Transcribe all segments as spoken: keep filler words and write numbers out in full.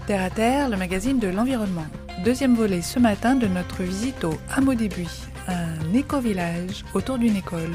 Terre à Terre, le magazine de l'environnement. Deuxième volet ce matin de notre visite au Hameau des Buis, un éco-village autour d'une école.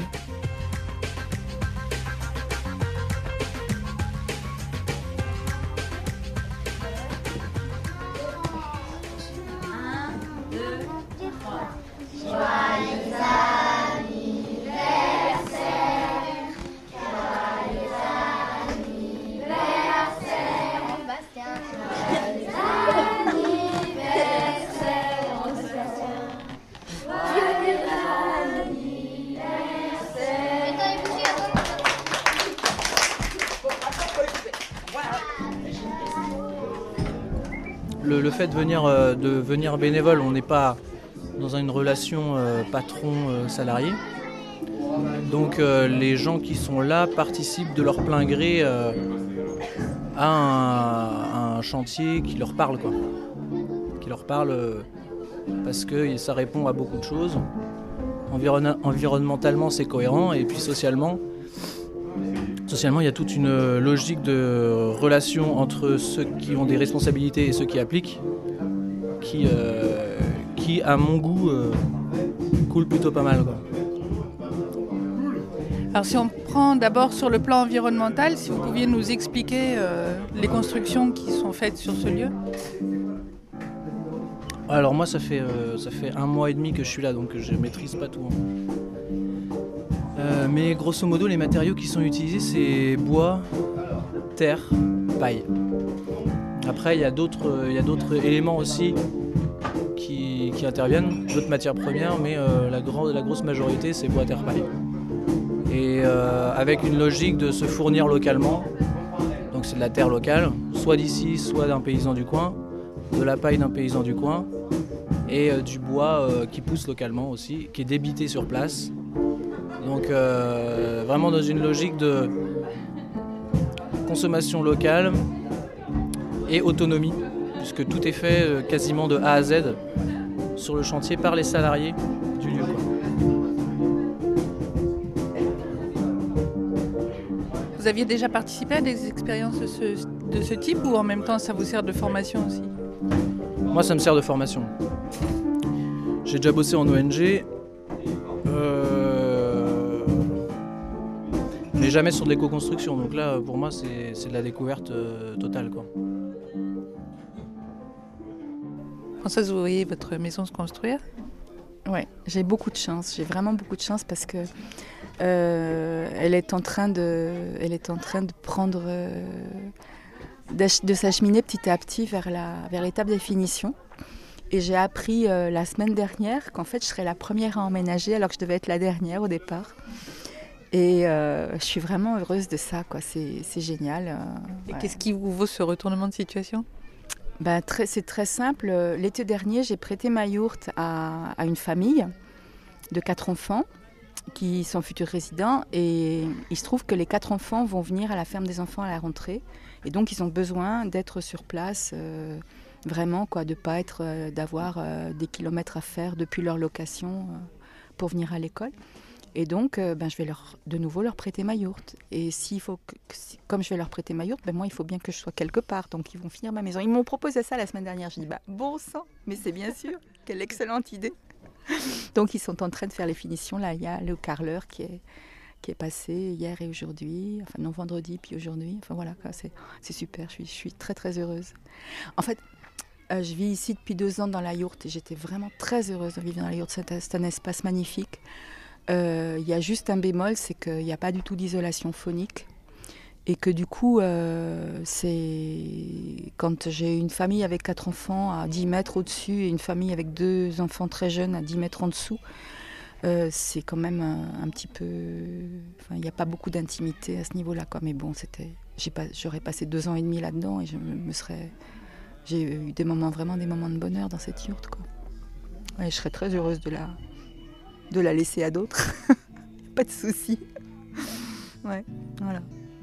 Le, le fait de venir, euh, de venir bénévole, on n'est pas dans une relation euh, patron-salarié. Donc euh, les gens qui sont là participent de leur plein gré euh, à, un, à un chantier qui leur parle, quoi. Qui leur parle euh, parce que ça répond à beaucoup de choses. Environ, environnementalement, c'est cohérent, et puis socialement, Socialement, il y a toute une logique de relation entre ceux qui ont des responsabilités et ceux qui appliquent, qui, euh, qui à mon goût, euh, coule plutôt pas mal, quoi. Alors si on prend d'abord sur le plan environnemental, si vous pouviez nous expliquer euh, les constructions qui sont faites sur ce lieu. Alors moi, ça fait, euh, ça fait un mois et demi que je suis là, donc je maîtrise pas tout. Hein. Euh, mais grosso modo, les matériaux qui sont utilisés, c'est bois, terre, paille. Après, il y a d'autres, il y a d'autres éléments aussi qui, qui interviennent, d'autres matières premières, mais euh, la, grand, la grosse majorité, c'est bois, terre, paille. Et euh, avec une logique de se fournir localement, donc c'est de la terre locale, soit d'ici, soit d'un paysan du coin, de la paille d'un paysan du coin, et euh, du bois euh, qui pousse localement aussi, qui est débité sur place. Donc euh, vraiment dans une logique de consommation locale et autonomie, puisque tout est fait euh, quasiment de A à Z sur le chantier par les salariés du lieu, quoi. Vous aviez déjà participé à des expériences de ce, de ce type ou en même temps ça vous sert de formation aussi? Moi, ça me sert de formation. J'ai déjà bossé en O N G. Euh... Mais jamais sur de l'éco-construction, donc là pour moi c'est, c'est de la découverte euh, totale, quoi. Françoise, vous voyez votre maison se construire? Ouais, j'ai beaucoup de chance, j'ai vraiment beaucoup de chance parce que euh, elle est en train de, elle est en train de prendre, euh, de s'acheminer petit à petit vers la, vers l'étape des finitions. Et j'ai appris euh, la semaine dernière qu'en fait je serais la première à emménager alors que je devais être la dernière au départ. Et euh, je suis vraiment heureuse de ça, quoi. C'est, c'est génial. Euh, Et ouais. qu'est-ce qui vous vaut ce retournement de situation? Ben, très, c'est très simple. L'été dernier, j'ai prêté ma yourte à, à une famille de quatre enfants qui sont futurs résidents. Et il se trouve que les quatre enfants vont venir à la ferme des enfants à la rentrée. Et donc, ils ont besoin d'être sur place, euh, vraiment, quoi, de ne pas être, euh, d'avoir euh, des kilomètres à faire depuis leur location euh, pour venir à l'école. Et donc, euh, ben, je vais leur, de nouveau leur prêter ma yourte. Et s'il faut que, que, comme je vais leur prêter ma yourte, ben, moi, il faut bien que je sois quelque part. Donc, ils vont finir ma maison. Ils m'ont proposé ça la semaine dernière. Je dis, bah, bon sang, mais c'est bien sûr. Quelle excellente idée. Donc, ils sont en train de faire les finitions. Là, il y a le carreleur qui est, qui est passé hier et aujourd'hui. Enfin, non, vendredi, puis aujourd'hui. Enfin, voilà, quoi, c'est, c'est super. Je suis, je suis très, très heureuse. En fait, euh, je vis ici depuis deux ans dans la yourte. Et j'étais vraiment très heureuse de vivre dans la yourte. C'est, c'est un espace magnifique. Il euh, y a juste un bémol, c'est qu'il n'y a pas du tout d'isolation phonique et que du coup, euh, c'est quand j'ai une famille avec quatre enfants à dix mètres au-dessus et une famille avec deux enfants très jeunes à dix mètres en dessous, euh, c'est quand même un, un petit peu... Enfin, il n'y a pas beaucoup d'intimité à ce niveau-là, quoi. Mais bon, c'était, j'ai pas, j'aurais passé deux ans et demi là-dedans et je me serais... J'ai eu des moments, vraiment des moments de bonheur dans cette yourte, quoi. Ouais, je serais très heureuse de la... de la laisser à d'autres. Pas de souci. Ouais, voilà.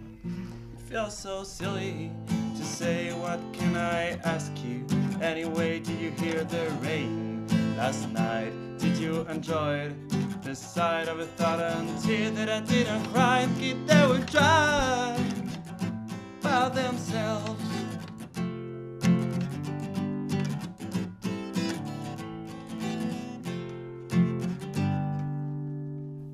Feels so silly to say what can I ask you. Anyway, did you hear the rain last night? Did you enjoy the sight of a thought and tear that I didn't cry? Keep they were dry by themselves.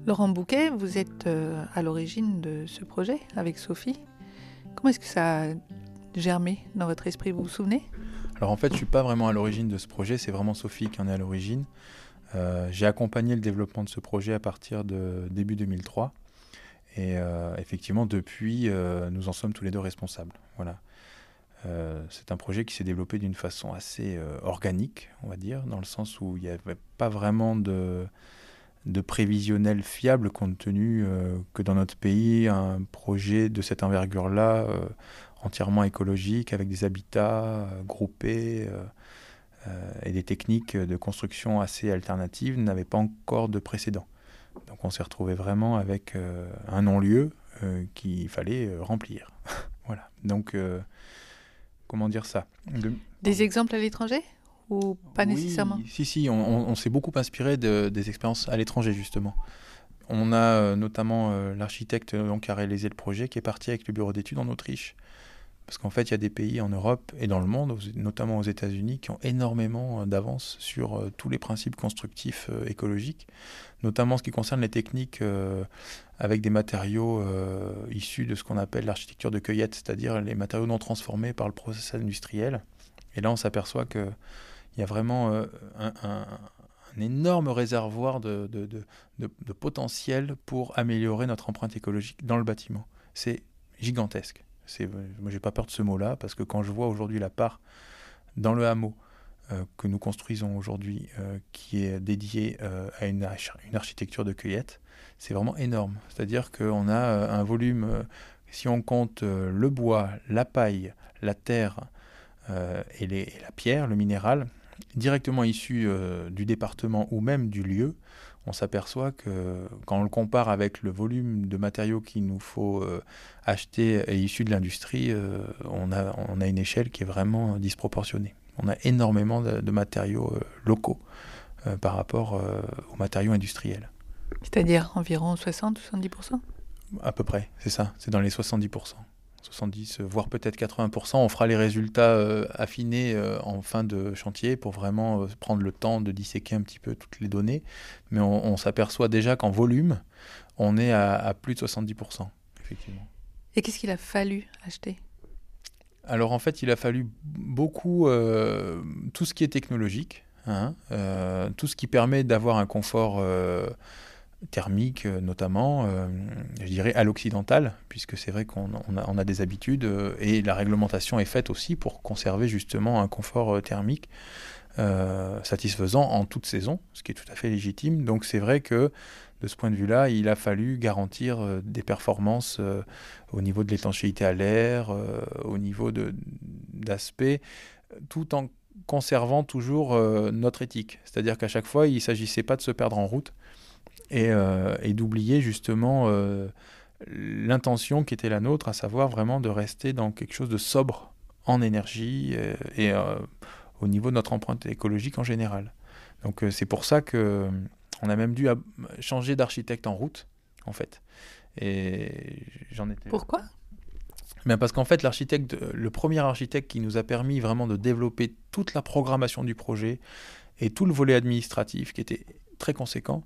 Laurent Bouquet, vous êtes euh, à l'origine de ce projet avec Sophie. Comment est-ce que ça a germé dans votre esprit, vous vous souvenez ? Alors en fait, je ne suis pas vraiment à l'origine de ce projet, c'est vraiment Sophie qui en est à l'origine. Euh, j'ai accompagné le développement de ce projet à partir de début deux mille trois. Et euh, effectivement, depuis, euh, nous en sommes tous les deux responsables. Voilà. Euh, c'est un projet qui s'est développé d'une façon assez euh, organique, on va dire, dans le sens où il n'y avait pas vraiment de, de prévisionnel fiable, compte tenu euh, que dans notre pays, un projet de cette envergure-là, euh, entièrement écologique, avec des habitats euh, groupés euh, euh, et des techniques de construction assez alternatives, n'avait pas encore de précédent. Donc on s'est retrouvé vraiment avec euh, un non-lieu euh, qu'il fallait euh, remplir. Voilà. Donc, euh, comment dire ça de... Des exemples à l'étranger ou pas oui, nécessairement ? Si, si, on, on, on s'est beaucoup inspiré de, des expériences à l'étranger, justement. On a euh, notamment euh, l'architecte donc, qui a réalisé le projet, qui est parti avec le bureau d'études en Autriche. Parce qu'en fait, il y a des pays en Europe et dans le monde, notamment aux États-Unis, qui ont énormément d'avance sur euh, tous les principes constructifs euh, écologiques, notamment en ce qui concerne les techniques euh, avec des matériaux euh, issus de ce qu'on appelle l'architecture de cueillette, c'est-à-dire les matériaux non transformés par le process industriel. Et là, on s'aperçoit qu'il y a vraiment euh, un, un, un énorme réservoir de, de, de, de, de potentiel pour améliorer notre empreinte écologique dans le bâtiment. C'est gigantesque. C'est, moi, j'ai pas peur de ce mot-là, parce que quand je vois aujourd'hui la part dans le hameau euh, que nous construisons aujourd'hui, euh, qui est dédiée euh, à une, arch- une architecture de cueillette, c'est vraiment énorme. C'est-à-dire qu'on a euh, un volume, euh, si on compte euh, le bois, la paille, la terre euh, et, les, et la pierre, le minéral, directement issu euh, du département ou même du lieu, on s'aperçoit que quand on le compare avec le volume de matériaux qu'il nous faut euh, acheter et issus de l'industrie, euh, on, a, on a une échelle qui est vraiment disproportionnée. On a énormément de, de matériaux euh, locaux euh, par rapport euh, aux matériaux industriels. C'est-à-dire environ soixante à soixante-dix pour cent ? À peu près, c'est ça, c'est dans les soixante-dix pour cent. soixante-dix, voire peut-être quatre-vingts pour cent. On fera les résultats euh, affinés euh, en fin de chantier pour vraiment euh, prendre le temps de disséquer un petit peu toutes les données. Mais on, on s'aperçoit déjà qu'en volume, on est à, à plus de soixante-dix pour cent, effectivement. Et qu'est-ce qu'il a fallu acheter ? Alors en fait, il a fallu beaucoup euh, tout ce qui est technologique, hein, euh, tout ce qui permet d'avoir un confort euh, thermique notamment, euh, je dirais à l'occidental, puisque c'est vrai qu'on on a, on a des habitudes euh, et la réglementation est faite aussi pour conserver justement un confort euh, thermique euh, satisfaisant en toute saison, ce qui est tout à fait légitime. Donc c'est vrai que de ce point de vue-là, il a fallu garantir euh, des performances euh, au niveau de l'étanchéité à l'air, euh, au niveau de, d'aspect, tout en conservant toujours euh, notre éthique. C'est-à-dire qu'à chaque fois, il ne s'agissait pas de se perdre en route, Et, euh, et d'oublier justement euh, l'intention qui était la nôtre, à savoir vraiment de rester dans quelque chose de sobre en énergie et, et euh, au niveau de notre empreinte écologique en général. Donc euh, c'est pour ça qu'on a même dû ab- changer d'architecte en route, en fait. Et j'en étais... Pourquoi ? Bien parce qu'en fait, l'architecte, le premier architecte qui nous a permis vraiment de développer toute la programmation du projet et tout le volet administratif qui était très conséquent,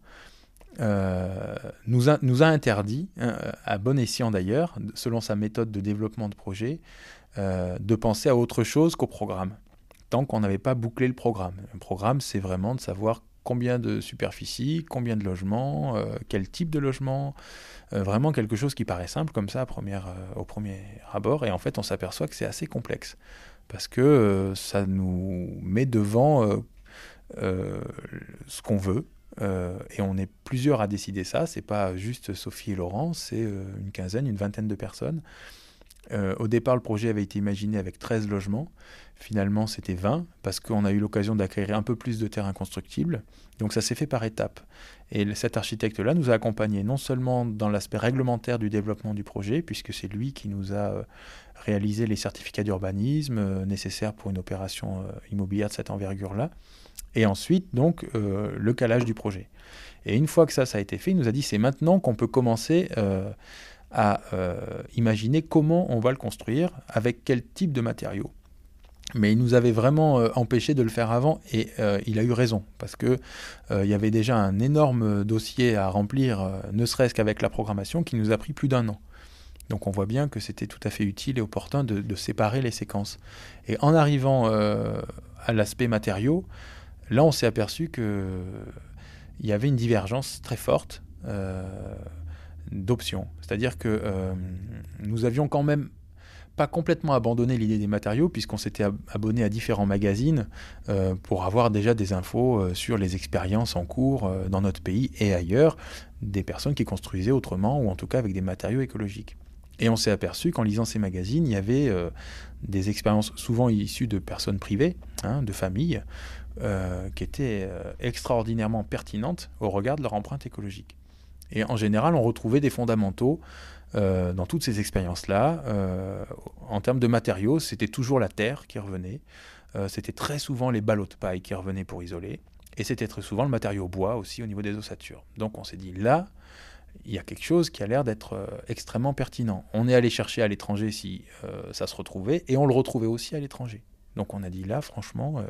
Euh, nous, a, nous a interdit, hein, à bon escient d'ailleurs, selon sa méthode de développement de projet, euh, de penser à autre chose qu'au programme, tant qu'on n'avait pas bouclé le programme. Le programme, c'est vraiment de savoir combien de superficie, combien de logements, euh, quel type de logement, euh, vraiment quelque chose qui paraît simple comme ça à première, euh, au premier abord, et en fait on s'aperçoit que c'est assez complexe, parce que euh, ça nous met devant euh, euh, ce qu'on veut. Euh, et on est plusieurs à décider ça, c'est pas juste Sophie et Laurent, c'est euh, une quinzaine, une vingtaine de personnes. Euh, au départ, le projet avait été imaginé avec treize logements, finalement c'était vingt, parce qu'on a eu l'occasion d'acquérir un peu plus de terrain constructible, donc ça s'est fait par étapes. Et cet architecte-là nous a accompagnés non seulement dans l'aspect réglementaire du développement du projet, puisque c'est lui qui nous a euh, réalisé les certificats d'urbanisme euh, nécessaires pour une opération euh, immobilière de cette envergure-là, et ensuite, donc, euh, le calage du projet. Et une fois que ça, ça a été fait, il nous a dit, c'est maintenant qu'on peut commencer euh, à euh, imaginer comment on va le construire, avec quel type de matériaux. Mais il nous avait vraiment euh, empêché de le faire avant et euh, il a eu raison parce que euh, il y avait déjà un énorme dossier à remplir, euh, ne serait-ce qu'avec la programmation, qui nous a pris plus d'un an. Donc on voit bien que c'était tout à fait utile et opportun de, de séparer les séquences. Et en arrivant euh, à l'aspect matériaux, là on s'est aperçu qu'il y avait une divergence très forte euh, d'options. C'est-à-dire que euh, nous avions quand même pas complètement abandonné l'idée des matériaux, puisqu'on s'était ab- abonné à différents magazines euh, pour avoir déjà des infos euh, sur les expériences en cours euh, dans notre pays et ailleurs, des personnes qui construisaient autrement, ou en tout cas avec des matériaux écologiques. Et on s'est aperçu qu'en lisant ces magazines, il y avait euh, des expériences souvent issues de personnes privées, hein, de familles, euh, qui étaient euh, extraordinairement pertinentes au regard de leur empreinte écologique. Et en général, on retrouvait des fondamentaux Euh, dans toutes ces expériences-là. Euh, en termes de matériaux, c'était toujours la terre qui revenait, euh, c'était très souvent les ballots de paille qui revenaient pour isoler, et c'était très souvent le matériau bois aussi au niveau des ossatures. Donc on s'est dit, là, il y a quelque chose qui a l'air d'être euh, extrêmement pertinent. On est allé chercher à l'étranger si euh, ça se retrouvait, et on le retrouvait aussi à l'étranger. Donc on a dit, là, franchement, euh,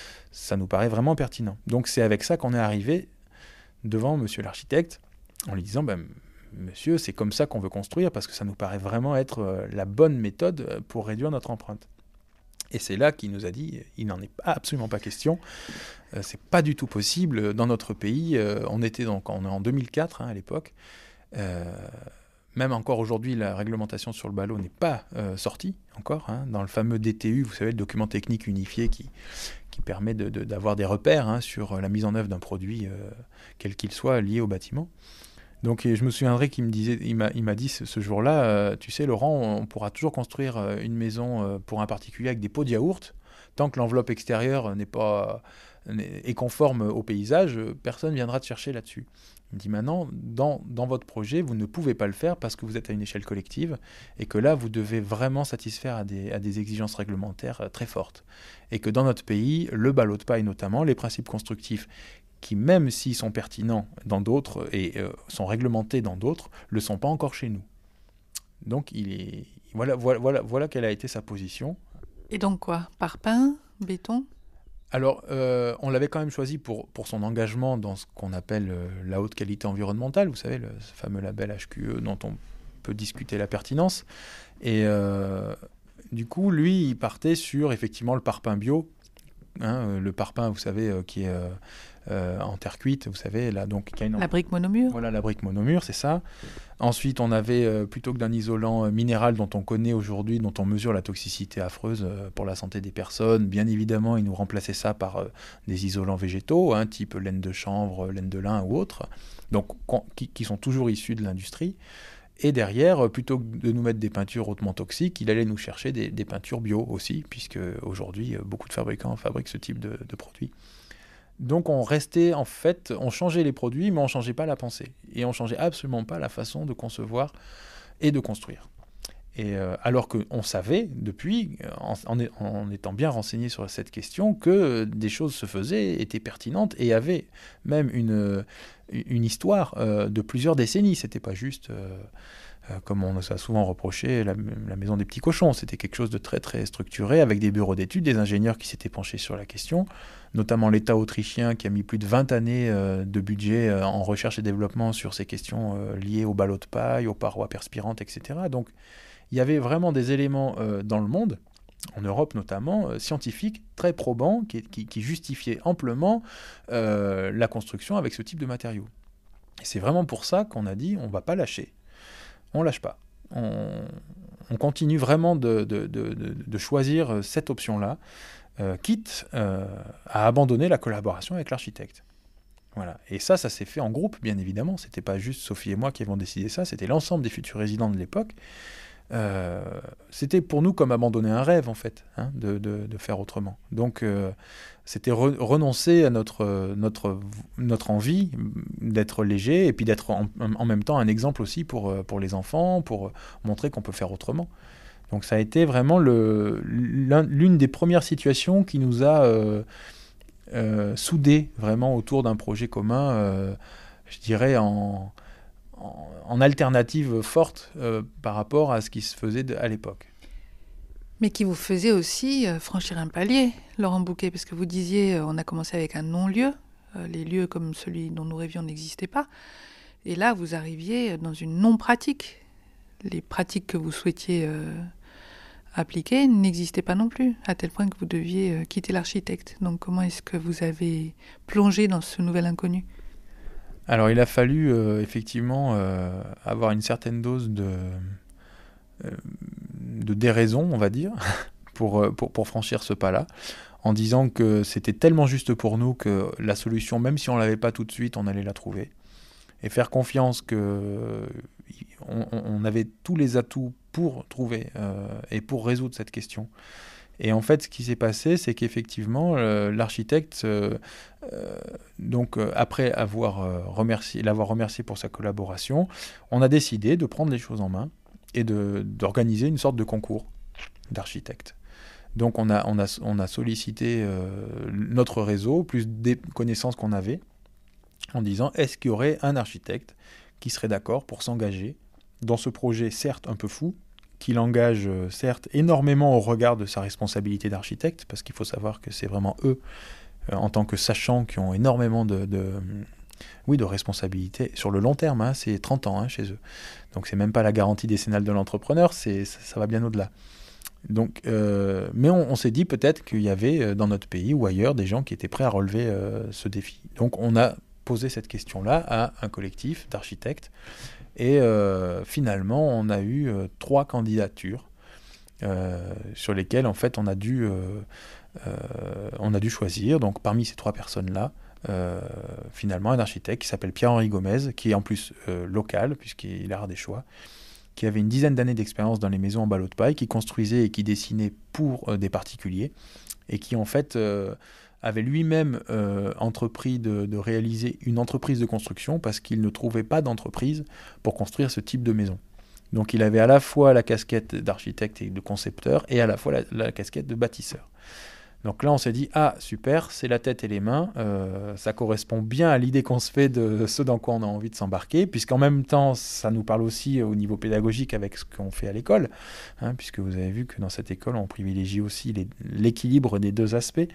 ça nous paraît vraiment pertinent. Donc c'est avec ça qu'on est arrivé devant monsieur l'architecte, en lui disant, ben, monsieur, c'est comme ça qu'on veut construire parce que ça nous paraît vraiment être euh, la bonne méthode pour réduire notre empreinte. Et c'est là qu'il nous a dit, il n'en est absolument pas question, euh, c'est pas du tout possible dans notre pays. Euh, on était donc on est en deux mille quatre hein, à l'époque. Euh, même encore aujourd'hui, la réglementation sur le ballot n'est pas euh, sortie encore. Hein, dans le fameux D T U, vous savez, le document technique unifié qui qui permet de, de, d'avoir des repères hein, sur la mise en œuvre d'un produit, euh, quel qu'il soit, lié au bâtiment. Donc je me souviendrai qu'il me disait, il m'a, il m'a dit ce, ce jour-là, euh, tu sais Laurent, on pourra toujours construire une maison euh, pour un particulier avec des pots de yaourt, tant que l'enveloppe extérieure n'est pas est conforme au paysage, personne ne viendra te chercher là-dessus. Il me dit maintenant, dans, dans votre projet, vous ne pouvez pas le faire parce que vous êtes à une échelle collective et que là, vous devez vraiment satisfaire à des, à des exigences réglementaires très fortes. Et que dans notre pays, le ballot de paille notamment, les principes constructifs qui, même s'ils sont pertinents dans d'autres et euh, sont réglementés dans d'autres, ne le sont pas encore chez nous. Donc, il est... voilà, voilà, voilà, voilà quelle a été sa position. Et donc quoi ? Parpaing, béton ? Alors, euh, on l'avait quand même choisi pour, pour son engagement dans ce qu'on appelle euh, la haute qualité environnementale, vous savez, le ce fameux label H Q E dont on peut discuter la pertinence. Et euh, du coup, lui, il partait sur, effectivement, le parpaing bio. Hein, le parpaing, vous savez, euh, qui est euh, euh, en terre cuite, vous savez, là, donc... Qui a une... La brique monomure. Voilà, la brique monomure, c'est ça. Ensuite, on avait, euh, plutôt que d'un isolant euh, minéral dont on connaît aujourd'hui, dont on mesure la toxicité affreuse euh, pour la santé des personnes, bien évidemment, ils nous remplaçaient ça par euh, des isolants végétaux, hein, type laine de chanvre, laine de lin ou autre, donc, qui, qui sont toujours issus de l'industrie. Et derrière, plutôt que de nous mettre des peintures hautement toxiques, il allait nous chercher des, des peintures bio aussi, puisque aujourd'hui, beaucoup de fabricants fabriquent ce type de, de produits. Donc on restait, en fait, on changeait les produits, mais on ne changeait pas la pensée. Et on ne changeait absolument pas la façon de concevoir et de construire. Et euh, alors qu'on savait, depuis, en, en, en étant bien renseigné sur cette question, que des choses se faisaient, étaient pertinentes, et avaient même une, une histoire euh, de plusieurs décennies. C'était pas juste, euh, euh, comme on nous a souvent reproché, la, la maison des petits cochons. C'était quelque chose de très très structuré, avec des bureaux d'études, des ingénieurs qui s'étaient penchés sur la question, notamment l'État autrichien qui a mis plus de vingt années euh, de budget euh, en recherche et développement sur ces questions euh, liées aux ballots de paille, aux parois perspirantes, et cetera. Donc il y avait vraiment des éléments euh, dans le monde, en Europe notamment, euh, scientifiques, très probants, qui, qui, qui justifiaient amplement euh, la construction avec ce type de matériaux. Et c'est vraiment pour ça qu'on a dit, on ne va pas lâcher. On ne lâche pas. On, on continue vraiment de, de, de, de, de choisir cette option-là, euh, quitte euh, à abandonner la collaboration avec l'architecte. Voilà. Et ça, ça s'est fait en groupe, bien évidemment. Ce n'était pas juste Sophie et moi qui avons décidé ça, c'était l'ensemble des futurs résidents de l'époque. Euh, c'était pour nous comme abandonner un rêve en fait, hein, de, de, de faire autrement. Donc euh, c'était re- renoncer à notre, notre, notre envie d'être léger et puis d'être en, en même temps un exemple aussi pour, pour les enfants, pour montrer qu'on peut faire autrement. Donc ça a été vraiment le, l'une des premières situations qui nous a euh, euh, soudés vraiment autour d'un projet commun, euh, je dirais en... en alternative forte euh, par rapport à ce qui se faisait de, à l'époque. Mais qui vous faisait aussi euh, franchir un palier, Laurent Bouquet, parce que vous disiez, euh, on a commencé avec un non-lieu, euh, les lieux comme celui dont nous rêvions n'existaient pas, et là vous arriviez dans une non-pratique. Les pratiques que vous souhaitiez euh, appliquer n'existaient pas non plus, à tel point que vous deviez euh, quitter l'architecte. Donc comment est-ce que vous avez plongé dans ce nouvel inconnu ? Alors il a fallu euh, effectivement euh, avoir une certaine dose de... Euh, de déraison, on va dire, pour, pour, pour franchir ce pas-là, en disant que c'était tellement juste pour nous que la solution, même si on ne l'avait pas tout de suite, on allait la trouver. Et faire confiance qu'on on avait tous les atouts pour trouver euh, et pour résoudre cette question. Et en fait, ce qui s'est passé, c'est qu'effectivement, euh, l'architecte, euh, euh, donc euh, après avoir euh, remercié, l'avoir remercié pour sa collaboration, on a décidé de prendre les choses en main et de, d'organiser une sorte de concours d'architectes. Donc on a, on a, on a sollicité euh, notre réseau, plus des connaissances qu'on avait, en disant est-ce qu'il y aurait un architecte qui serait d'accord pour s'engager dans ce projet, certes un peu fou, qui l'engage euh, certes énormément au regard de sa responsabilité d'architecte, parce qu'il faut savoir que c'est vraiment eux, euh, en tant que sachants, qui ont énormément de... de Oui, de responsabilité sur le long terme, hein, c'est trente ans hein, chez eux. Donc c'est même pas la garantie décennale de l'entrepreneur, c'est, ça, ça va bien au-delà. Donc, euh, mais on, on s'est dit peut-être qu'il y avait dans notre pays ou ailleurs des gens qui étaient prêts à relever euh, ce défi. Donc on a posé cette question-là à un collectif d'architectes et euh, finalement on a eu euh, trois candidatures euh, sur lesquelles en fait on a dû, euh, euh, on a dû choisir. Donc parmi ces trois personnes-là, Euh, finalement un architecte qui s'appelle Pierre-Henri Gomez, qui est en plus euh, local, puisqu'il a des choix, qui avait une dizaine d'années d'expérience dans les maisons en ballot de paille, qui construisait et qui dessinait pour euh, des particuliers, et qui en fait euh, avait lui-même euh, entrepris de, de réaliser une entreprise de construction, parce qu'il ne trouvait pas d'entreprise pour construire ce type de maison. Donc il avait à la fois la casquette d'architecte et de concepteur, et à la fois la, la casquette de bâtisseur. Donc là, on s'est dit, ah, super, c'est la tête et les mains, euh, ça correspond bien à l'idée qu'on se fait de ce dans quoi on a envie de s'embarquer, puisqu'en même temps, ça nous parle aussi au niveau pédagogique avec ce qu'on fait à l'école, hein, puisque vous avez vu que dans cette école, on privilégie aussi les, l'équilibre des deux aspects.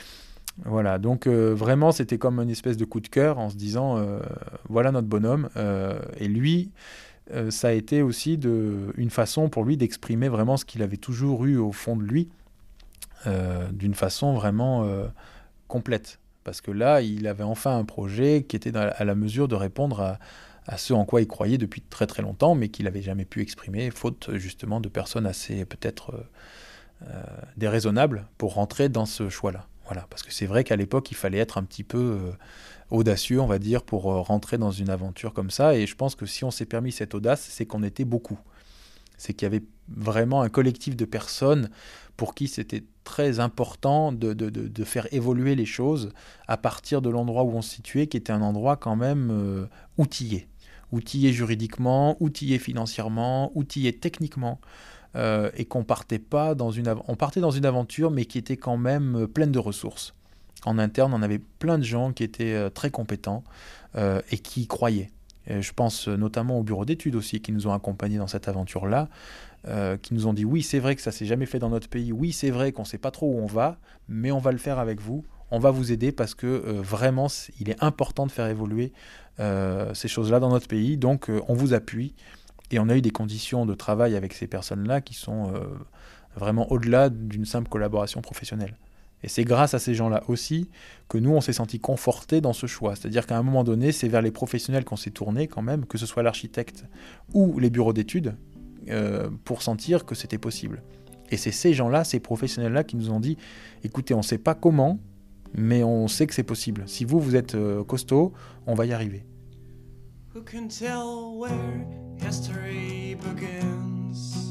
Voilà, donc euh, vraiment, c'était comme une espèce de coup de cœur en se disant, euh, voilà notre bonhomme, euh, et lui... Euh, ça a été aussi de, une façon pour lui d'exprimer vraiment ce qu'il avait toujours eu au fond de lui, Euh, d'une façon vraiment euh, complète. Parce que là, il avait enfin un projet qui était dans, à la mesure de répondre à, à ce en quoi il croyait depuis très très longtemps, mais qu'il n'avait jamais pu exprimer, faute justement de personnes assez peut-être euh, euh, déraisonnables pour rentrer dans ce choix-là. Voilà. Parce que c'est vrai qu'à l'époque, il fallait être un petit peu euh, audacieux, on va dire, pour euh, rentrer dans une aventure comme ça. Et je pense que si on s'est permis cette audace, c'est qu'on était beaucoup. C'est qu'il y avait vraiment un collectif de personnes pour qui c'était très important de, de, de, de faire évoluer les choses à partir de l'endroit où on se situait, qui était un endroit quand même euh, outillé. Outillé juridiquement, outillé financièrement, outillé techniquement, euh, et qu'on partait pas dans une, av- on partait dans une aventure, mais qui était quand même pleine de ressources. En interne, on avait plein de gens qui étaient euh, très compétents euh, et qui y croyaient. Et je pense notamment au bureau d'études aussi, qui nous ont accompagnés dans cette aventure-là, euh, qui nous ont dit oui, c'est vrai que ça s'est jamais fait dans notre pays, oui, c'est vrai qu'on ne sait pas trop où on va, mais on va le faire avec vous, on va vous aider parce que euh, vraiment, il est important de faire évoluer euh, ces choses-là dans notre pays, donc euh, on vous appuie. Et on a eu des conditions de travail avec ces personnes-là qui sont euh, vraiment au-delà d'une simple collaboration professionnelle. Et c'est grâce à ces gens-là aussi que nous, on s'est sentis confortés dans ce choix. C'est-à-dire qu'à un moment donné, c'est vers les professionnels qu'on s'est tourné quand même, que ce soit l'architecte ou les bureaux d'études, euh, pour sentir que c'était possible. Et c'est ces gens-là, ces professionnels-là qui nous ont dit « Écoutez, on ne sait pas comment, mais on sait que c'est possible. Si vous, vous êtes euh, costaud, on va y arriver. » Who can tell where history begins?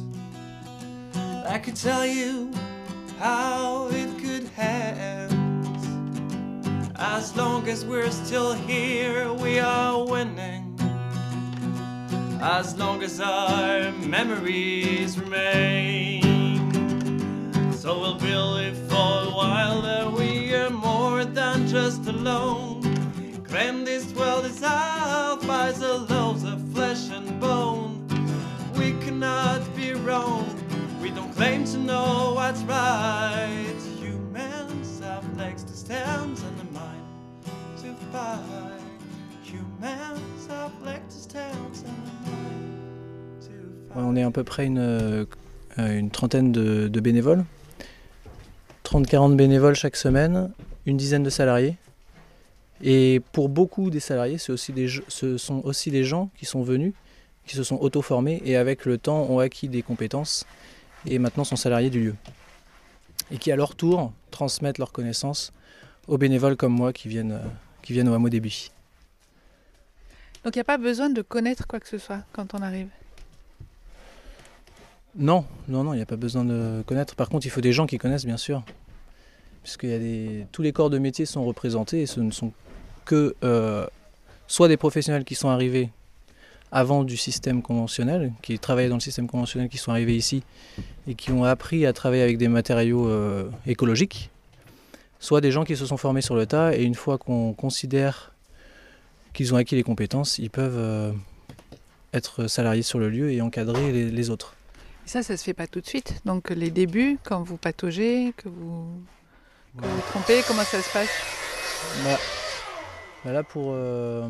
I could tell you how it could end. As long as we're still here, we are winning. As long as our memories remain. So we'll believe for a while that we are more than just alone. Claim this world is out by the loaves of flesh and bone. We cannot be wrong. We don't claim to know what's right. Humans have legs to stand and a mind to fight. Humans have legs to stand and a mind to fight. Ouais, on est à peu près une, euh, une trentaine de, de bénévoles. trente à quarante bénévoles chaque semaine, une dizaine de salariés. Et pour beaucoup des salariés, c'est aussi des, ce sont aussi des gens qui sont venus, qui se sont auto-formés et avec le temps ont acquis des compétences et maintenant sont salariés du lieu. Et qui à leur tour transmettent leurs connaissances aux bénévoles comme moi qui viennent, qui viennent au hameau des Buis. Donc il n'y a pas besoin de connaître quoi que ce soit quand on arrive. Non, non, non, il n'y a pas besoin de connaître. Par contre, il faut des gens qui connaissent, bien sûr. Puisque y a des... tous les corps de métier sont représentés et ce ne sont que euh, soit des professionnels qui sont arrivés avant du système conventionnel, qui travaillaient dans le système conventionnel, qui sont arrivés ici et qui ont appris à travailler avec des matériaux euh, écologiques, soit des gens qui se sont formés sur le tas et une fois qu'on considère qu'ils ont acquis les compétences, ils peuvent euh, être salariés sur le lieu et encadrer les, les autres. Et ça, ça se fait pas tout de suite. Donc les débuts, quand vous pataugez, que vous, que vous trompez, comment ça se passe? Bah, bah là pour, euh,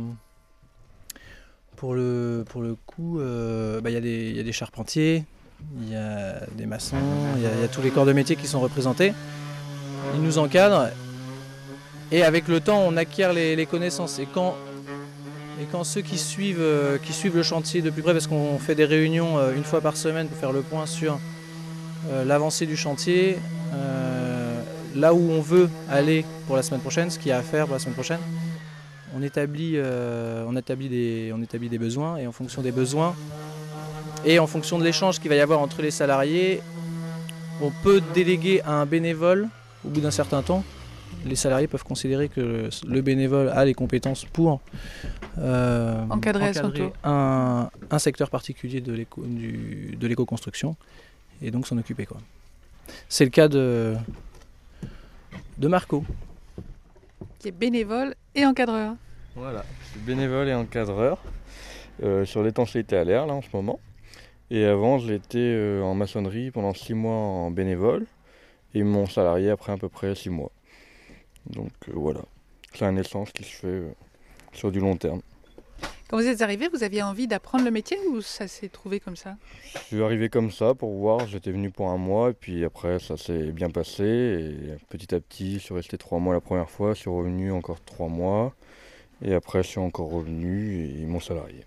pour, le, pour le coup, euh, bah y a des, y a des charpentiers, il y a des maçons, il y, y a tous les corps de métier qui sont représentés. Ils nous encadrent et avec le temps on acquiert les, les connaissances. Et quand, et quand ceux qui suivent, euh, qui suivent le chantier de plus près, parce qu'on fait des réunions euh, une fois par semaine pour faire le point sur euh, l'avancée du chantier, euh, là où on veut aller pour la semaine prochaine, ce qu'il y a à faire pour la semaine prochaine, on établit, euh, on établit, des, on établit des besoins et en fonction des besoins et en fonction de l'échange qu'il va y avoir entre les salariés, on peut déléguer à un bénévole au bout d'un certain temps. Les salariés peuvent considérer que le bénévole a les compétences pour euh, encadrer, encadrer à son tour. Un, un secteur particulier de, l'éco, du, de l'éco-construction et donc s'en occuper, quoi. C'est le cas de, de Marco. Qui est bénévole et encadreur. Voilà, je suis bénévole et encadreur euh, sur l'étanchéité à l'air là en ce moment. Et avant, je l'étais euh, en maçonnerie pendant six mois en bénévole et mon salarié après à peu près six mois. Donc euh, voilà, c'est un échange qui se fait euh, sur du long terme. Quand vous êtes arrivé, vous aviez envie d'apprendre le métier ou ça s'est trouvé comme ça? Je suis arrivé comme ça pour voir, j'étais venu pour un mois et puis après ça s'est bien passé et petit à petit je suis resté trois mois la première fois, je suis revenu encore trois mois et après je suis encore revenu et ils m'ont salarié.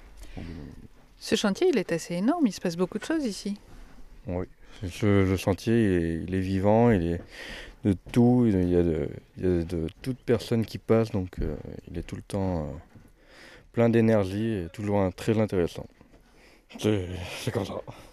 Ce chantier il est assez énorme, il se passe beaucoup de choses ici. Oui, ce, le chantier il est, il est vivant, il est de tout, il y a de, il y a de toute personne qui passe donc euh, il est tout le temps... Euh, plein d'énergie et toujours un, très intéressant. C'est, c'est comme ça.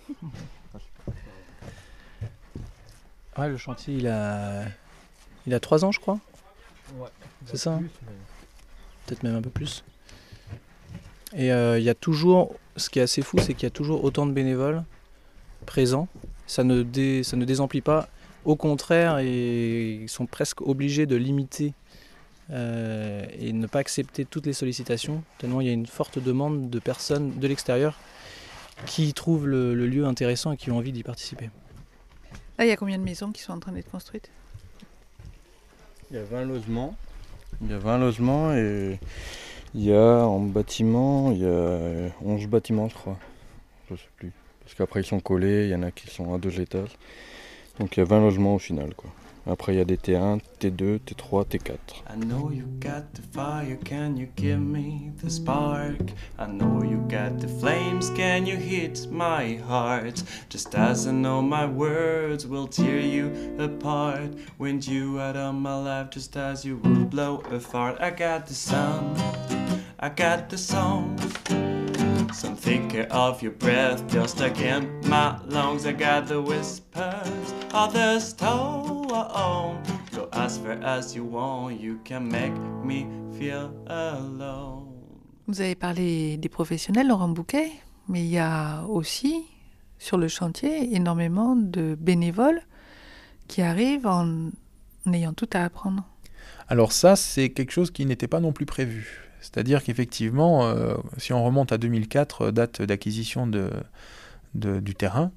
Ouais, le chantier, il a, il a trois ans, je crois. Ouais. C'est ça, hein, mais... peut-être même un peu plus. Et euh, il y a toujours, ce qui est assez fou, c'est qu'il y a toujours autant de bénévoles présents. Ça ne, dé, ça ne désemplit pas. Au contraire, et ils sont presque obligés de limiter Euh, et ne pas accepter toutes les sollicitations, tellement il y a une forte demande de personnes de l'extérieur qui trouvent le, le lieu intéressant et qui ont envie d'y participer. Là, il y a combien de maisons qui sont en train d'être construites? Il y a vingt logements. Il y a vingt logements et il y a en bâtiment, il y a onze bâtiments, je crois. Je sais plus. Parce qu'après ils sont collés, il y en a qui sont à deux étages. Donc il y a vingt logements au final, quoi. Après, il y a des T un, T deux, T trois, T quatre. I know you got the fire, can you give me the spark? I know you got the flames, can you hit my heart? Just as I know my words will tear you apart. Wind you out of my life just as you would blow a fart. I got the sun, I got the song. Some thinking of your breath just again my lungs. I got the whispers of the storm. Go as far as you want, you can make me feel alone. Vous avez parlé des professionnels, Laurent Bouquet, mais il y a aussi sur le chantier énormément de bénévoles qui arrivent en, en ayant tout à apprendre. Alors ça, c'est quelque chose qui n'était pas non plus prévu. C'est-à-dire qu'effectivement, euh, si on remonte à deux mille quatre, date d'acquisition de, de, du terrain,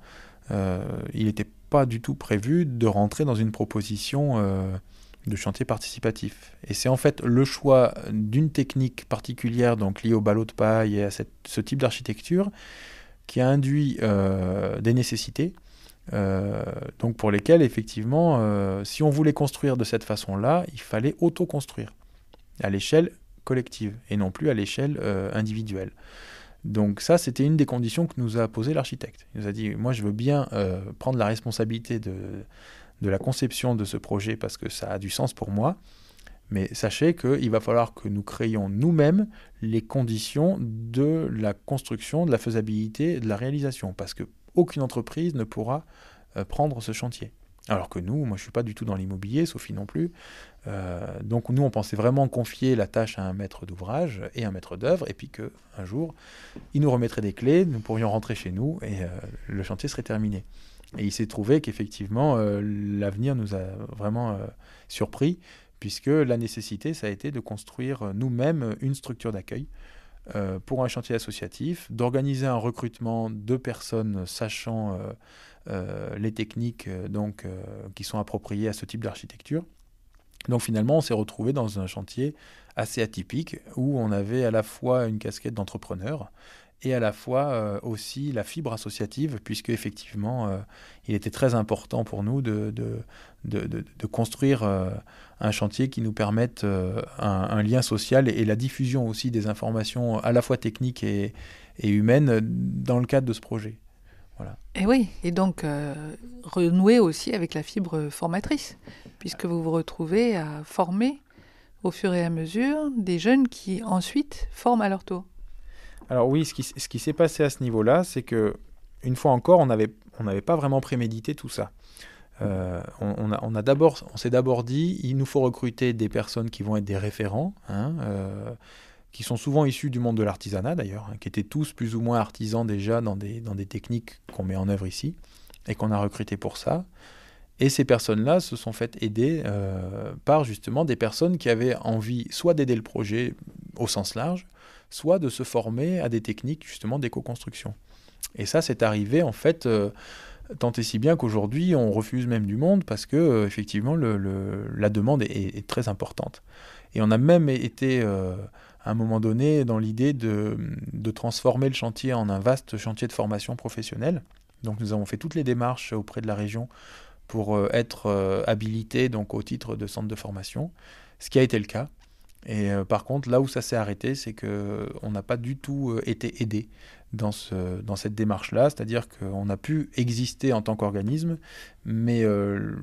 euh, il n'était pas du tout prévu de rentrer dans une proposition euh, de chantier participatif. Et c'est en fait le choix d'une technique particulière, donc liée au ballot de paille et à cette, ce type d'architecture, qui a induit euh, des nécessités, euh, donc pour lesquelles, effectivement, euh, si on voulait construire de cette façon-là, il fallait auto-construire à l'échelle collective et non plus à l'échelle euh, individuelle. Donc ça, c'était une des conditions que nous a posé l'architecte. Il nous a dit, moi je veux bien euh, prendre la responsabilité de, de la conception de ce projet parce que ça a du sens pour moi, mais sachez qu'il va falloir que nous créions nous-mêmes les conditions de la construction, de la faisabilité et de la réalisation, parce qu'aucune entreprise ne pourra euh, prendre ce chantier. Alors que nous, moi je ne suis pas du tout dans l'immobilier, Sophie non plus, euh, donc nous on pensait vraiment confier la tâche à un maître d'ouvrage et un maître d'œuvre, et puis qu'un jour, il nous remettrait des clés, nous pourrions rentrer chez nous et euh, le chantier serait terminé. Et il s'est trouvé qu'effectivement, euh, l'avenir nous a vraiment euh, surpris, puisque la nécessité, ça a été de construire nous-mêmes une structure d'accueil euh, pour un chantier associatif, d'organiser un recrutement de personnes sachant euh, euh, les techniques euh, donc, euh, qui sont appropriées à ce type d'architecture. Donc finalement, on s'est retrouvé dans un chantier assez atypique, où on avait à la fois une casquette d'entrepreneur, et à la fois euh, aussi la fibre associative, puisque effectivement, euh, il était très important pour nous de, de, de, de, de construire euh, un chantier qui nous permette euh, un, un lien social et, et la diffusion aussi des informations à la fois techniques et, et humaines dans le cadre de ce projet. Voilà. Et oui, et donc euh, renouer aussi avec la fibre formatrice, puisque vous vous retrouvez à former au fur et à mesure des jeunes qui ensuite forment à leur tour. Alors oui, ce qui, ce qui s'est passé à ce niveau-là, c'est que une fois encore, on n'avait on n'avait pas vraiment prémédité tout ça. Euh, on, on, a, on, a d'abord, on s'est d'abord dit, il nous faut recruter des personnes qui vont être des référents, hein, euh, qui sont souvent issus du monde de l'artisanat d'ailleurs, hein, qui étaient tous plus ou moins artisans déjà dans des, dans des techniques qu'on met en œuvre ici, et qu'on a recruté pour ça. Et ces personnes-là se sont faites aider euh, par justement des personnes qui avaient envie soit d'aider le projet au sens large, soit de se former à des techniques justement d'éco-construction. Et ça, c'est arrivé en fait, euh, tant et si bien qu'aujourd'hui, on refuse même du monde parce que euh, effectivement, le, le, la demande est, est très importante. Et on a même été, euh, à un moment donné, dans l'idée de, de transformer le chantier en un vaste chantier de formation professionnelle. Donc nous avons fait toutes les démarches auprès de la région pour euh, être euh, habilités donc, au titre de centre de formation, ce qui a été le cas. Et euh, par contre, là où ça s'est arrêté, c'est qu'on n'a pas du tout euh, été aidé dans, ce, dans cette démarche-là, c'est-à-dire qu'on a pu exister en tant qu'organisme, mais euh,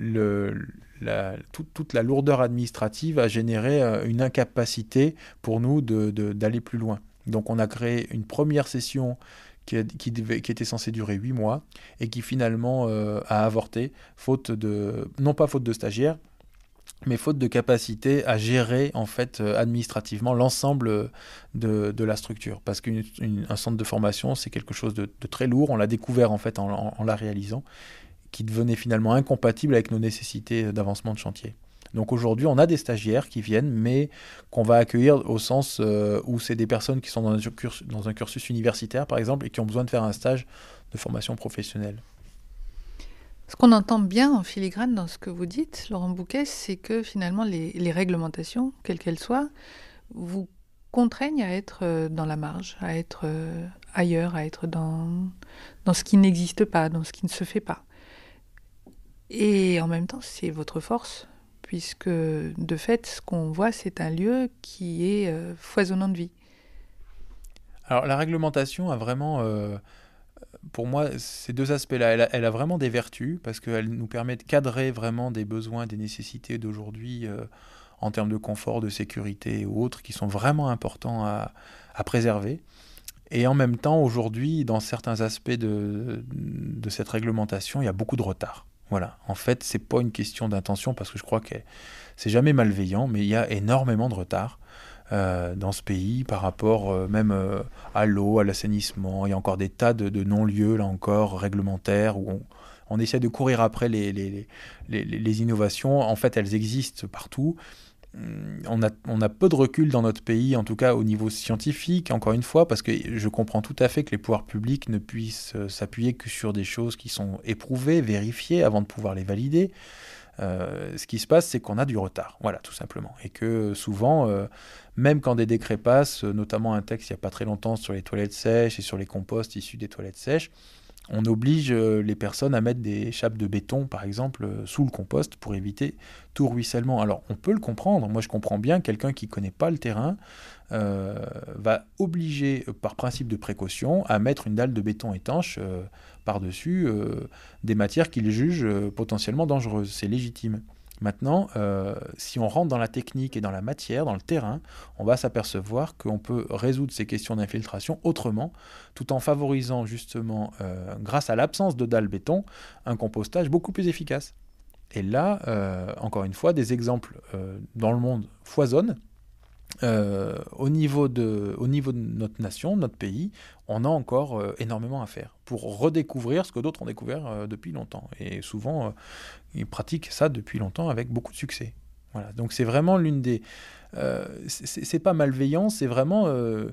le, la, tout, toute la lourdeur administrative a généré euh, une incapacité pour nous de, de, d'aller plus loin. Donc on a créé une première session qui, qui, devait, qui était censée durer huit mois et qui finalement euh, a avorté, faute de, non pas faute de stagiaires, mais faute de capacité à gérer en fait euh, administrativement l'ensemble de, de la structure. Parce qu'un centre de formation, c'est quelque chose de, de très lourd. On l'a découvert en fait en, en, en la réalisant, qui devenait finalement incompatible avec nos nécessités d'avancement de chantier. Donc aujourd'hui, on a des stagiaires qui viennent, mais qu'on va accueillir au sens euh, où c'est des personnes qui sont dans un, cursus, dans un cursus universitaire, par exemple, et qui ont besoin de faire un stage de formation professionnelle. Ce qu'on entend bien en filigrane dans ce que vous dites, Laurent Bouquet, c'est que finalement les, les réglementations, quelles qu'elles soient, vous contraignent à être dans la marge, à être ailleurs, à être dans, dans ce qui n'existe pas, dans ce qui ne se fait pas. Et en même temps, c'est votre force, puisque de fait, ce qu'on voit, c'est un lieu qui est euh, foisonnant de vie. Alors la réglementation a vraiment... Euh Pour moi, ces deux aspects-là, elle a, elle a vraiment des vertus parce qu'elle nous permet de cadrer vraiment des besoins, des nécessités d'aujourd'hui euh, en termes de confort, de sécurité ou autres qui sont vraiment importants à, à préserver. Et en même temps, aujourd'hui, dans certains aspects de, de cette réglementation, il y a beaucoup de retard. Voilà. En fait, ce n'est pas une question d'intention parce que je crois que c'est jamais malveillant, mais il y a énormément de retard. Euh, dans ce pays par rapport euh, même euh, à l'eau, à l'assainissement. Il y a encore des tas de, de non-lieux, là encore, réglementaires, où on, on essaie de courir après les, les, les, les, les innovations. En fait, elles existent partout, on a, on a peu de recul dans notre pays, en tout cas au niveau scientifique, encore une fois, parce que je comprends tout à fait que les pouvoirs publics ne puissent euh, s'appuyer que sur des choses qui sont éprouvées, vérifiées, avant de pouvoir les valider. Euh, ce qui se passe, c'est qu'on a du retard, voilà, tout simplement. Et que souvent, euh, même quand des décrets passent, notamment un texte il n'y a pas très longtemps sur les toilettes sèches et sur les composts issus des toilettes sèches, on oblige les personnes à mettre des chapes de béton, par exemple, sous le compost pour éviter tout ruissellement. Alors, on peut le comprendre. Moi, je comprends bien quelqu'un qui ne connaît pas le terrain euh, va obliger, par principe de précaution, à mettre une dalle de béton étanche euh, par-dessus euh, des matières qu'il juge euh, potentiellement dangereuses. C'est légitime. Maintenant, euh, si on rentre dans la technique et dans la matière, dans le terrain, on va s'apercevoir qu'on peut résoudre ces questions d'infiltration autrement, tout en favorisant justement, euh, grâce à l'absence de dalles béton, un compostage beaucoup plus efficace. Et là, euh, encore une fois, des exemples euh, dans le monde foisonnent. Euh, au, niveau de, au niveau de notre nation, notre pays, on a encore euh, énormément à faire pour redécouvrir ce que d'autres ont découvert euh, depuis longtemps. Et souvent, euh, ils pratiquent ça depuis longtemps avec beaucoup de succès. Voilà. Donc c'est vraiment l'une des... Euh, c'est, c'est pas malveillant, c'est vraiment... Euh,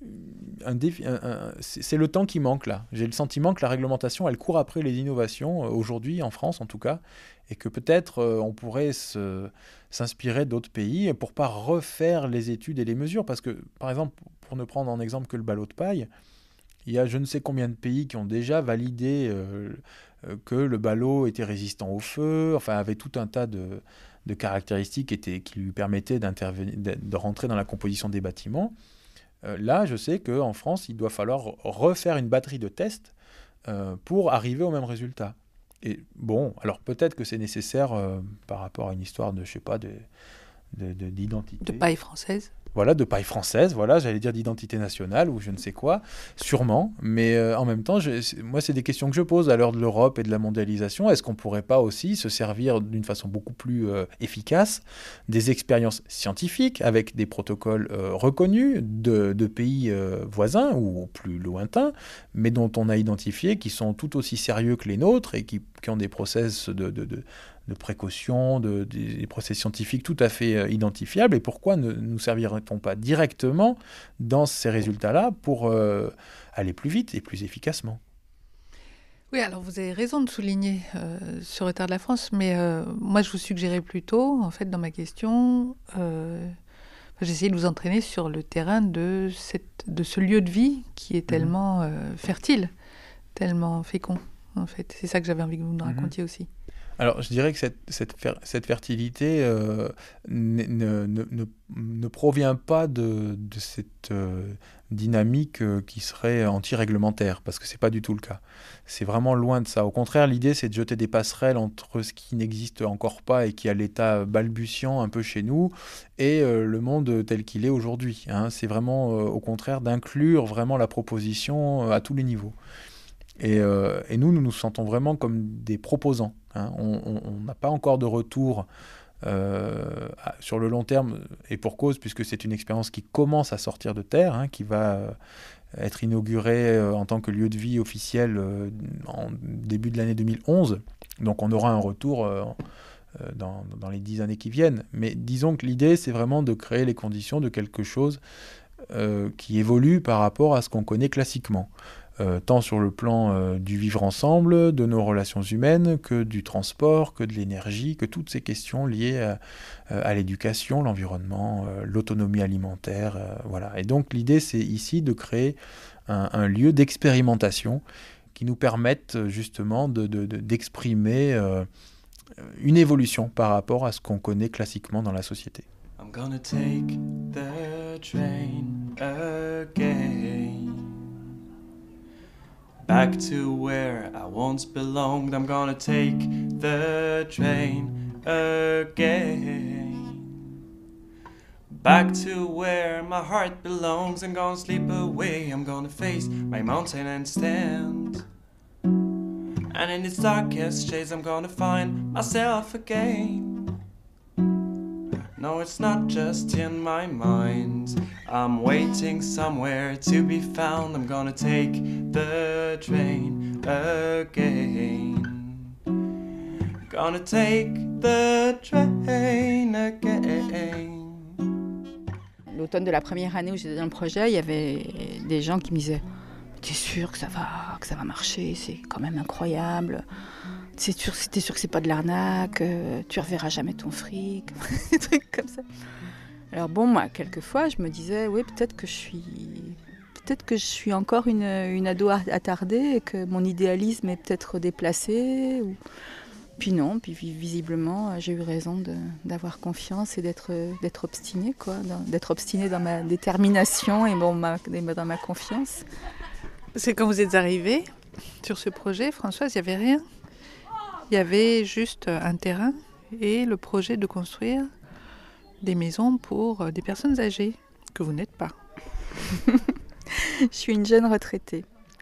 un défi, un, un, c'est, c'est le temps qui manque là. J'ai le sentiment que la réglementation, elle court après les innovations, euh, aujourd'hui, en France en tout cas, et que peut-être euh, on pourrait se, s'inspirer d'autres pays pour pas refaire les études et les mesures. Parce que, par exemple, pour ne prendre en exemple que le ballot de paille, il y a je ne sais combien de pays qui ont déjà validé euh, que le ballot était résistant au feu, enfin avait tout un tas de, de caractéristiques qui, étaient, qui lui permettaient d'intervenir, de, de rentrer dans la composition des bâtiments. Euh, là, je sais qu'en France, il doit falloir refaire une batterie de tests euh, pour arriver au même résultat. Et bon, alors peut-être que c'est nécessaire euh, par rapport à une histoire de, je sais pas, de, de, de, d'identité. De paille française. Voilà, de paille française, voilà, j'allais dire d'identité nationale ou je ne sais quoi, sûrement. Mais euh, en même temps, je, c'est, moi, c'est des questions que je pose à l'heure de l'Europe et de la mondialisation. Est-ce qu'on ne pourrait pas aussi se servir d'une façon beaucoup plus euh, efficace des expériences scientifiques avec des protocoles euh, reconnus de, de pays euh, voisins ou plus lointains, mais dont on a identifié qui sont tout aussi sérieux que les nôtres et qui, qui ont des process de... de, de de précaution, de, des procès scientifiques tout à fait euh, identifiables. Et pourquoi ne nous servirait-on pas directement dans ces résultats-là pour euh, aller plus vite et plus efficacement ? Oui, alors vous avez raison de souligner euh, ce retard de la France, mais euh, moi je vous suggérais plutôt, en fait, dans ma question, euh, j'ai essayé de vous entraîner sur le terrain de, cette, de ce lieu de vie qui est tellement euh, fertile, tellement fécond, en fait. C'est ça que j'avais envie que vous nous racontiez mmh. aussi. Alors, je dirais que cette, cette, fer- cette fertilité euh, ne, ne, ne, ne provient pas de, de cette euh, dynamique euh, qui serait anti-réglementaire, parce que ce n'est pas du tout le cas. C'est vraiment loin de ça. Au contraire, l'idée, c'est de jeter des passerelles entre ce qui n'existe encore pas et qui a l'état balbutiant un peu chez nous, et euh, le monde tel qu'il est aujourd'hui. Hein. C'est vraiment, euh, au contraire, d'inclure vraiment la proposition euh, à tous les niveaux. Et, euh, et nous, nous nous sentons vraiment comme des proposants. Hein. On n'a pas encore de retour euh, à, sur le long terme, et pour cause, puisque c'est une expérience qui commence à sortir de terre, hein, qui va euh, être inaugurée euh, en tant que lieu de vie officiel euh, en début de l'année deux mille onze. Donc on aura un retour euh, dans, dans les dix années qui viennent. Mais disons que l'idée, c'est vraiment de créer les conditions de quelque chose euh, qui évolue par rapport à ce qu'on connaît classiquement. Euh, tant sur le plan euh, du vivre ensemble, de nos relations humaines, que du transport, que de l'énergie, que toutes ces questions liées à, à l'éducation, l'environnement, euh, l'autonomie alimentaire. Euh, voilà. Et donc l'idée, c'est ici de créer un, un lieu d'expérimentation qui nous permette justement de, de, de, d'exprimer euh, une évolution par rapport à ce qu'on connaît classiquement dans la société. I'm gonna take the train again. Back to where I once belonged. I'm gonna take the train again. Back to where my heart belongs. I'm gonna sleep away. I'm gonna face my mountain and stand. And in its darkest shades I'm gonna find myself again. No, it's not just in my mind. I'm waiting somewhere to be found. I'm gonna take the train again. Gonna take the train again. l'automne de la première année où j'étais dans le projet, il y avait des gens qui me disaient « T'es sûr que ça va, que ça va marcher? C'est quand même incroyable. T'es sûr, t'es sûr que c'est pas de l'arnaque? Tu reverras jamais ton fric. » Des trucs comme ça. Alors bon, moi, quelquefois, je me disais « Oui, peut-être que je suis... » Peut-être que je suis encore une, une ado attardée et que mon idéalisme est peut-être déplacé. Ou... Puis non, puis visiblement, j'ai eu raison de, d'avoir confiance et d'être, d'être obstinée, quoi, d'être obstinée dans ma détermination et bon, ma, dans ma confiance. Parce que quand vous êtes arrivée sur ce projet, Françoise, il n'y avait rien. Il y avait juste un terrain et le projet de construire des maisons pour des personnes âgées, que vous n'êtes pas. Je suis une jeune retraitée.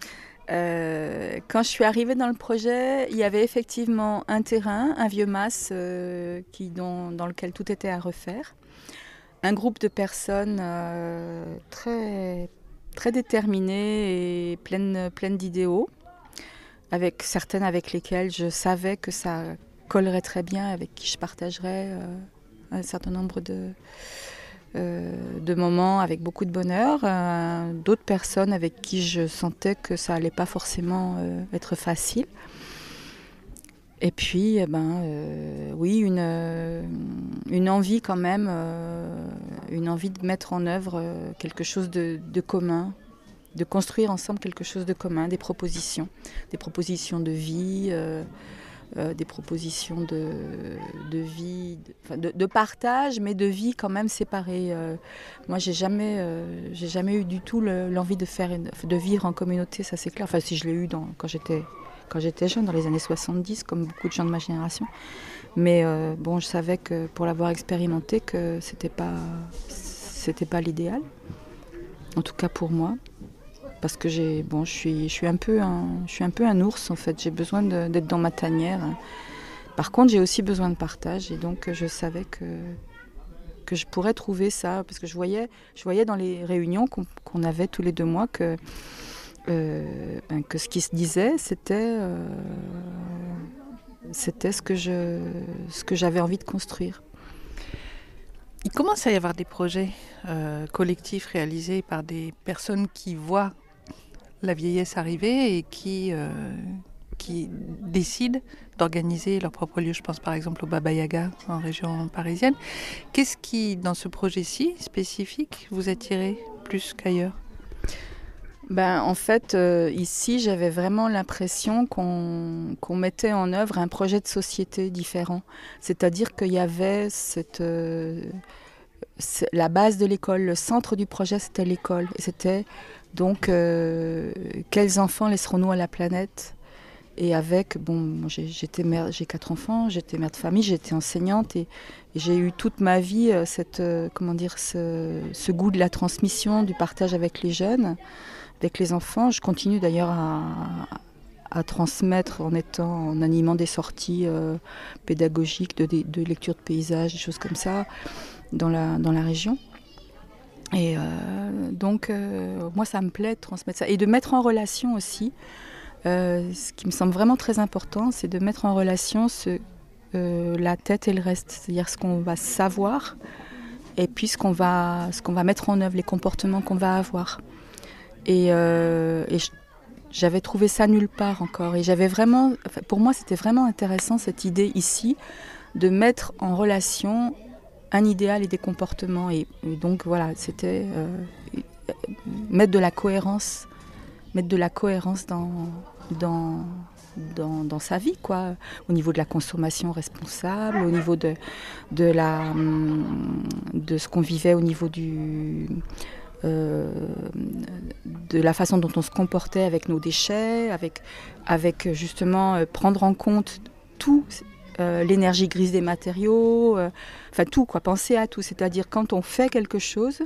Euh, quand je suis arrivée dans le projet, il y avait effectivement un terrain, un vieux mas euh, qui, dans, dans lequel tout était à refaire. Un groupe de personnes euh, très, très déterminées et pleines, pleines d'idéaux, avec certaines avec lesquelles je savais que ça collerait très bien, avec qui je partagerais euh, un certain nombre de... Euh, de moments avec beaucoup de bonheur, euh, d'autres personnes avec qui je sentais que ça allait pas forcément euh, être facile. Et puis, eh ben, euh, oui, une, euh, une envie quand même, euh, une envie de mettre en œuvre euh, quelque chose de, de commun, de construire ensemble quelque chose de commun, des propositions, des propositions de vie. Euh, Euh, des propositions de, de vie, de, enfin de, de partage, mais de vie quand même séparée. Euh, moi, j'ai jamais, euh, j'ai jamais eu du tout le, l'envie de faire, une, de vivre en communauté, ça c'est clair. Enfin, si je l'ai eu dans, quand j'étais, quand j'étais jeune, dans les années soixante-dix, comme beaucoup de gens de ma génération. Mais euh, bon, je savais que pour l'avoir expérimenté, que c'était pas, c'était pas l'idéal. En tout cas pour moi. Parce que j'ai, bon, je suis, je suis un peu un, je suis un peu un ours en fait. J'ai besoin de, d'être dans ma tanière. Par contre, j'ai aussi besoin de partage et donc je savais que que je pourrais trouver ça parce que je voyais, je voyais dans les réunions qu'on, qu'on avait tous les deux mois que euh, ben, que ce qui se disait, c'était euh, c'était ce que je, ce que j'avais envie de construire. Il commence à y avoir des projets euh, collectifs réalisés par des personnes qui voient la vieillesse arriver et qui, euh, qui décident d'organiser leur propre lieu. Je pense par exemple au Baba Yaga en région parisienne. Qu'est-ce qui, dans ce projet-ci spécifique, vous attirait plus qu'ailleurs ? Ben, en fait, euh, ici, j'avais vraiment l'impression qu'on, qu'on mettait en œuvre un projet de société différent. C'est-à-dire qu'il y avait cette, euh, la base de l'école, le centre du projet, c'était l'école. Et c'était donc euh, quels enfants laisserons-nous à la planète ? Et avec, bon, j'ai, j'étais mère, j'ai quatre enfants, j'étais mère de famille, j'étais enseignante et, et j'ai eu toute ma vie euh, cette, euh, comment dire, ce, ce goût de la transmission, du partage avec les jeunes. Avec les enfants, je continue d'ailleurs à, à transmettre en étant, en animant des sorties euh, pédagogiques de, de, de lecture de paysages, des choses comme ça, dans la, dans la région. Et euh, donc, euh, moi, ça me plaît de transmettre ça. Et de mettre en relation aussi, euh, ce qui me semble vraiment très important, c'est de mettre en relation ce, euh, la tête et le reste. C'est-à-dire ce qu'on va savoir et puis ce qu'on va, ce qu'on va mettre en œuvre, les comportements qu'on va avoir. Et, euh, et j'avais trouvé ça nulle part encore. Et j'avais vraiment, enfin, pour moi, c'était vraiment intéressant cette idée ici de mettre en relation un idéal et des comportements. Et, et donc voilà, c'était euh, mettre de la cohérence, mettre de la cohérence dans dans dans, dans sa vie, quoi. Au niveau de la consommation responsable, au niveau de de la de ce qu'on vivait au niveau du Euh, de la façon dont on se comportait avec nos déchets, avec, avec justement euh, prendre en compte tout, euh, l'énergie grise des matériaux, euh, enfin tout, quoi, penser à tout. C'est-à-dire quand on fait quelque chose,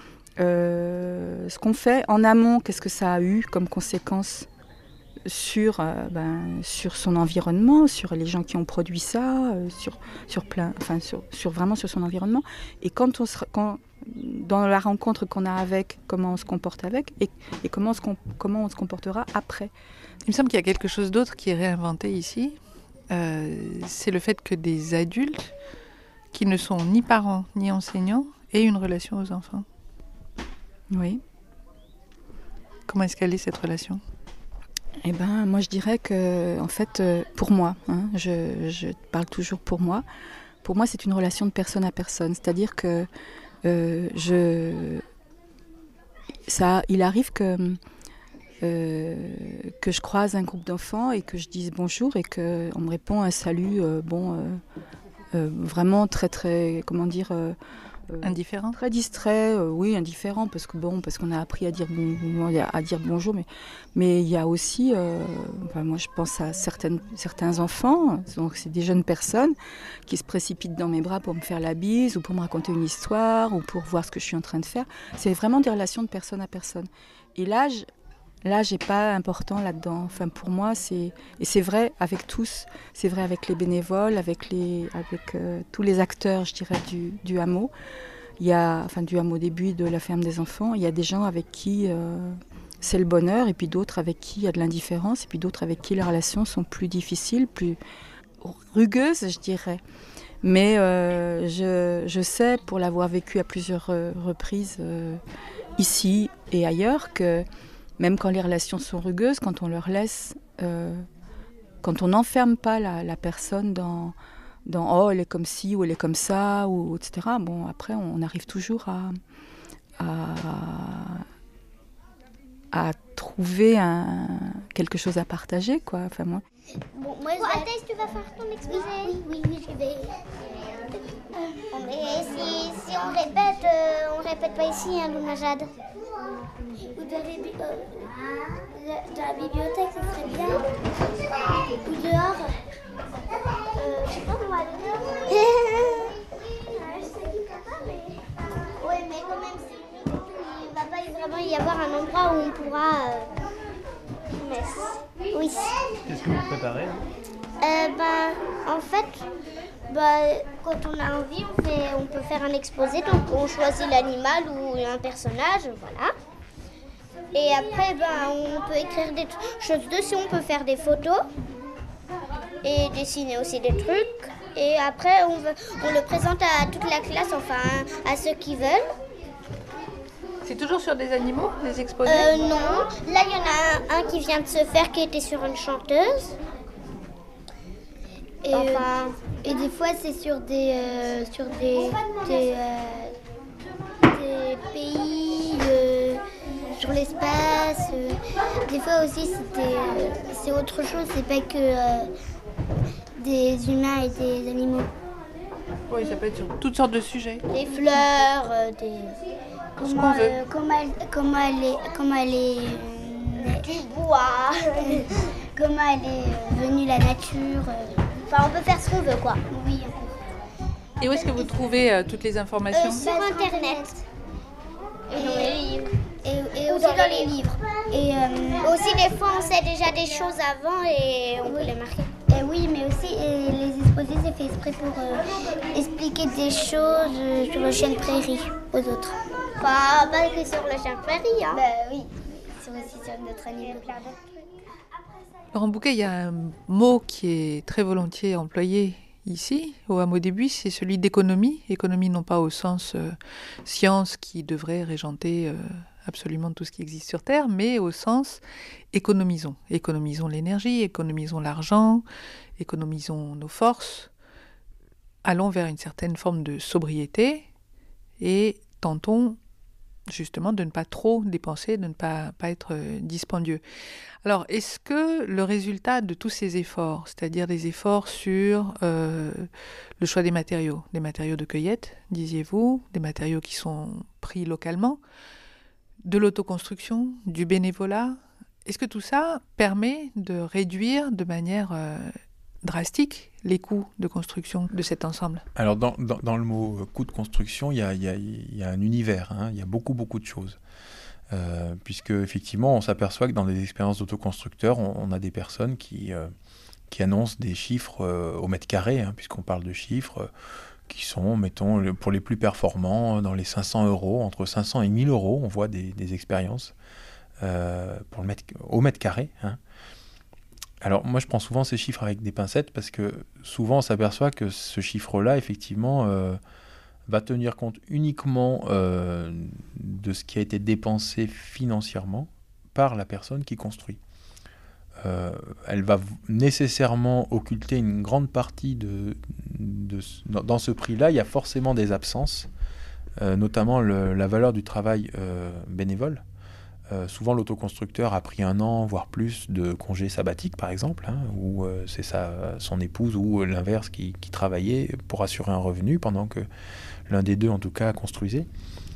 euh, ce qu'on fait en amont, qu'est-ce que ça a eu comme conséquence sur, euh, ben, sur son environnement, sur les gens qui ont produit ça, euh, sur, sur, plein, enfin, sur, sur vraiment sur son environnement. Et quand on se, quand, dans la rencontre qu'on a avec, comment on se comporte avec et, et comment, on se, comment on se comportera après. Il me semble qu'il y a quelque chose d'autre qui est réinventé ici. Euh, c'est le fait que des adultes qui ne sont ni parents ni enseignants aient une relation aux enfants. Oui. Comment est-ce qu'elle est cette relation ? Eh ben, moi je dirais que, en fait, euh, pour moi, hein, je, je parle toujours pour moi, pour moi c'est une relation de personne à personne. C'est-à-dire que euh, je, ça, il arrive que, euh, que je croise un groupe d'enfants et que je dise bonjour et qu'on me répond un salut, euh, bon, euh, euh, vraiment très très, comment dire, euh, euh, Indifférent ? très distrait, euh, oui, indifférent, parce que bon, parce qu'on a appris à dire bon, à dire bonjour, mais mais il y a aussi, euh, enfin, moi je pense à certaines certains enfants, donc c'est des jeunes personnes qui se précipitent dans mes bras pour me faire la bise ou pour me raconter une histoire ou pour voir ce que je suis en train de faire. C'est vraiment des relations de personne à personne. Et l'âge, l'âge n'est pas important là-dedans. Enfin, pour moi, c'est et c'est vrai avec tous. C'est vrai avec les bénévoles, avec les, avec euh, tous les acteurs, je dirais, du, du hameau. Il y a, enfin, du hameau début de la ferme des enfants. Il y a des gens avec qui euh, c'est le bonheur, et puis d'autres avec qui il y a de l'indifférence, et puis d'autres avec qui les relations sont plus difficiles, plus rugueuses, je dirais. Mais euh, je, je sais, pour l'avoir vécu à plusieurs euh, reprises euh, ici et ailleurs, que même quand les relations sont rugueuses, quand on leur laisse, euh, quand on n'enferme pas la, la personne dans, dans « oh, elle est comme ci » ou « elle est comme ça », ou, et cetera. Bon, après, on arrive toujours à, à, à trouver un, quelque chose à partager, quoi. Enfin, moi. Bon, moi, bon, Athès, tu vas faire ton exposé ? Oui, oui, oui, je vais. Bon, mais si, si on répète, euh, on répète pas ici, hein, Luna Jade. Ou dans, les, euh, dans la bibliothèque, ça serait bien. Ou dehors. Euh, je sais pas, moi, dehors. Je sais qu'il ne peut pas, mais. Oui, mais quand même, c'est une... il va pas vraiment y avoir un endroit où on pourra. Euh... Mais... Oui. Qu'est-ce que vous préparez là ? Euh, bah, en fait, bah, quand on a envie, on, fait, on peut faire un exposé. Donc, on choisit l'animal ou un personnage, voilà. Et après, bah, on peut écrire des choses dessus. On peut faire des photos et dessiner aussi des trucs. Et après, on, veut, on le présente à toute la classe, enfin, à ceux qui veulent. C'est toujours sur des animaux, les exposés ? Euh, non. Là, il y en a un, un qui vient de se faire qui était sur une chanteuse. Et, enfin, et des fois, c'est sur des, euh, sur des, des, euh, des pays, euh, sur l'espace. Euh. Des fois aussi, c'était, euh, c'est autre chose. C'est pas que euh, des humains et des animaux. Oui, ça peut être sur toutes sortes de sujets. Des fleurs, euh, des... Comment, euh, comment, elle, comment elle est, comment elle est euh, du bois, comment elle est venue la nature. Euh. Enfin, on peut faire ce qu'on veut, quoi. Oui. Et où est-ce que vous trouvez euh, toutes les informations ? euh, Sur Internet. Et dans les livres. Et, et aussi dans, dans les livres. Et euh, aussi, des fois, on sait déjà des choses avant et on oui. peut les marquer. Et oui, mais aussi, et les exposés, c'est fait exprès pour euh, expliquer des choses euh, sur le chien de prairie aux autres. Enfin, pas que sur le chien de prairie, hein. Bah oui, c'est aussi sur notre animal. Laurent Bouquet, il y a un mot qui est très volontiers employé ici, au hameau des Buis, c'est celui d'économie. Économie non pas au sens euh, science qui devrait régenter euh, absolument tout ce qui existe sur Terre, mais au sens économisons. Économisons l'énergie, économisons l'argent, économisons nos forces. Allons vers une certaine forme de sobriété et tentons justement de ne pas trop dépenser, de ne pas, pas être dispendieux. Alors, est-ce que le résultat de tous ces efforts, c'est-à-dire des efforts sur euh, le choix des matériaux, des matériaux de cueillette, disiez-vous, des matériaux qui sont pris localement, de l'autoconstruction, du bénévolat, est-ce que tout ça permet de réduire de manière euh, drastique les coûts de construction de cet ensemble ? Alors dans, dans, dans le mot euh, coût de construction, il y a, il y a, il y a un univers, hein, il y a beaucoup beaucoup de choses. Euh, puisque effectivement on s'aperçoit que dans des expériences d'autoconstructeurs, on, on a des personnes qui, euh, qui annoncent des chiffres euh, au mètre carré, hein, puisqu'on parle de chiffres euh, qui sont, mettons, pour les plus performants, dans les cinq cents euros, entre cinq cents et mille euros, on voit des, des expériences euh, pour le mètre, au mètre carré, hein. Alors moi je prends souvent ces chiffres avec des pincettes parce que souvent on s'aperçoit que ce chiffre-là effectivement euh, va tenir compte uniquement euh, de ce qui a été dépensé financièrement par la personne qui construit. Euh, elle va nécessairement occulter une grande partie de, de, de dans ce prix-là. Il y a forcément des absences, euh, notamment le, la valeur du travail euh, bénévole. Euh, souvent, l'autoconstructeur a pris un an, voire plus, de congés sabbatiques, par exemple, hein, où euh, c'est sa, son épouse ou l'inverse qui, qui travaillait pour assurer un revenu, pendant que l'un des deux, en tout cas, construisait.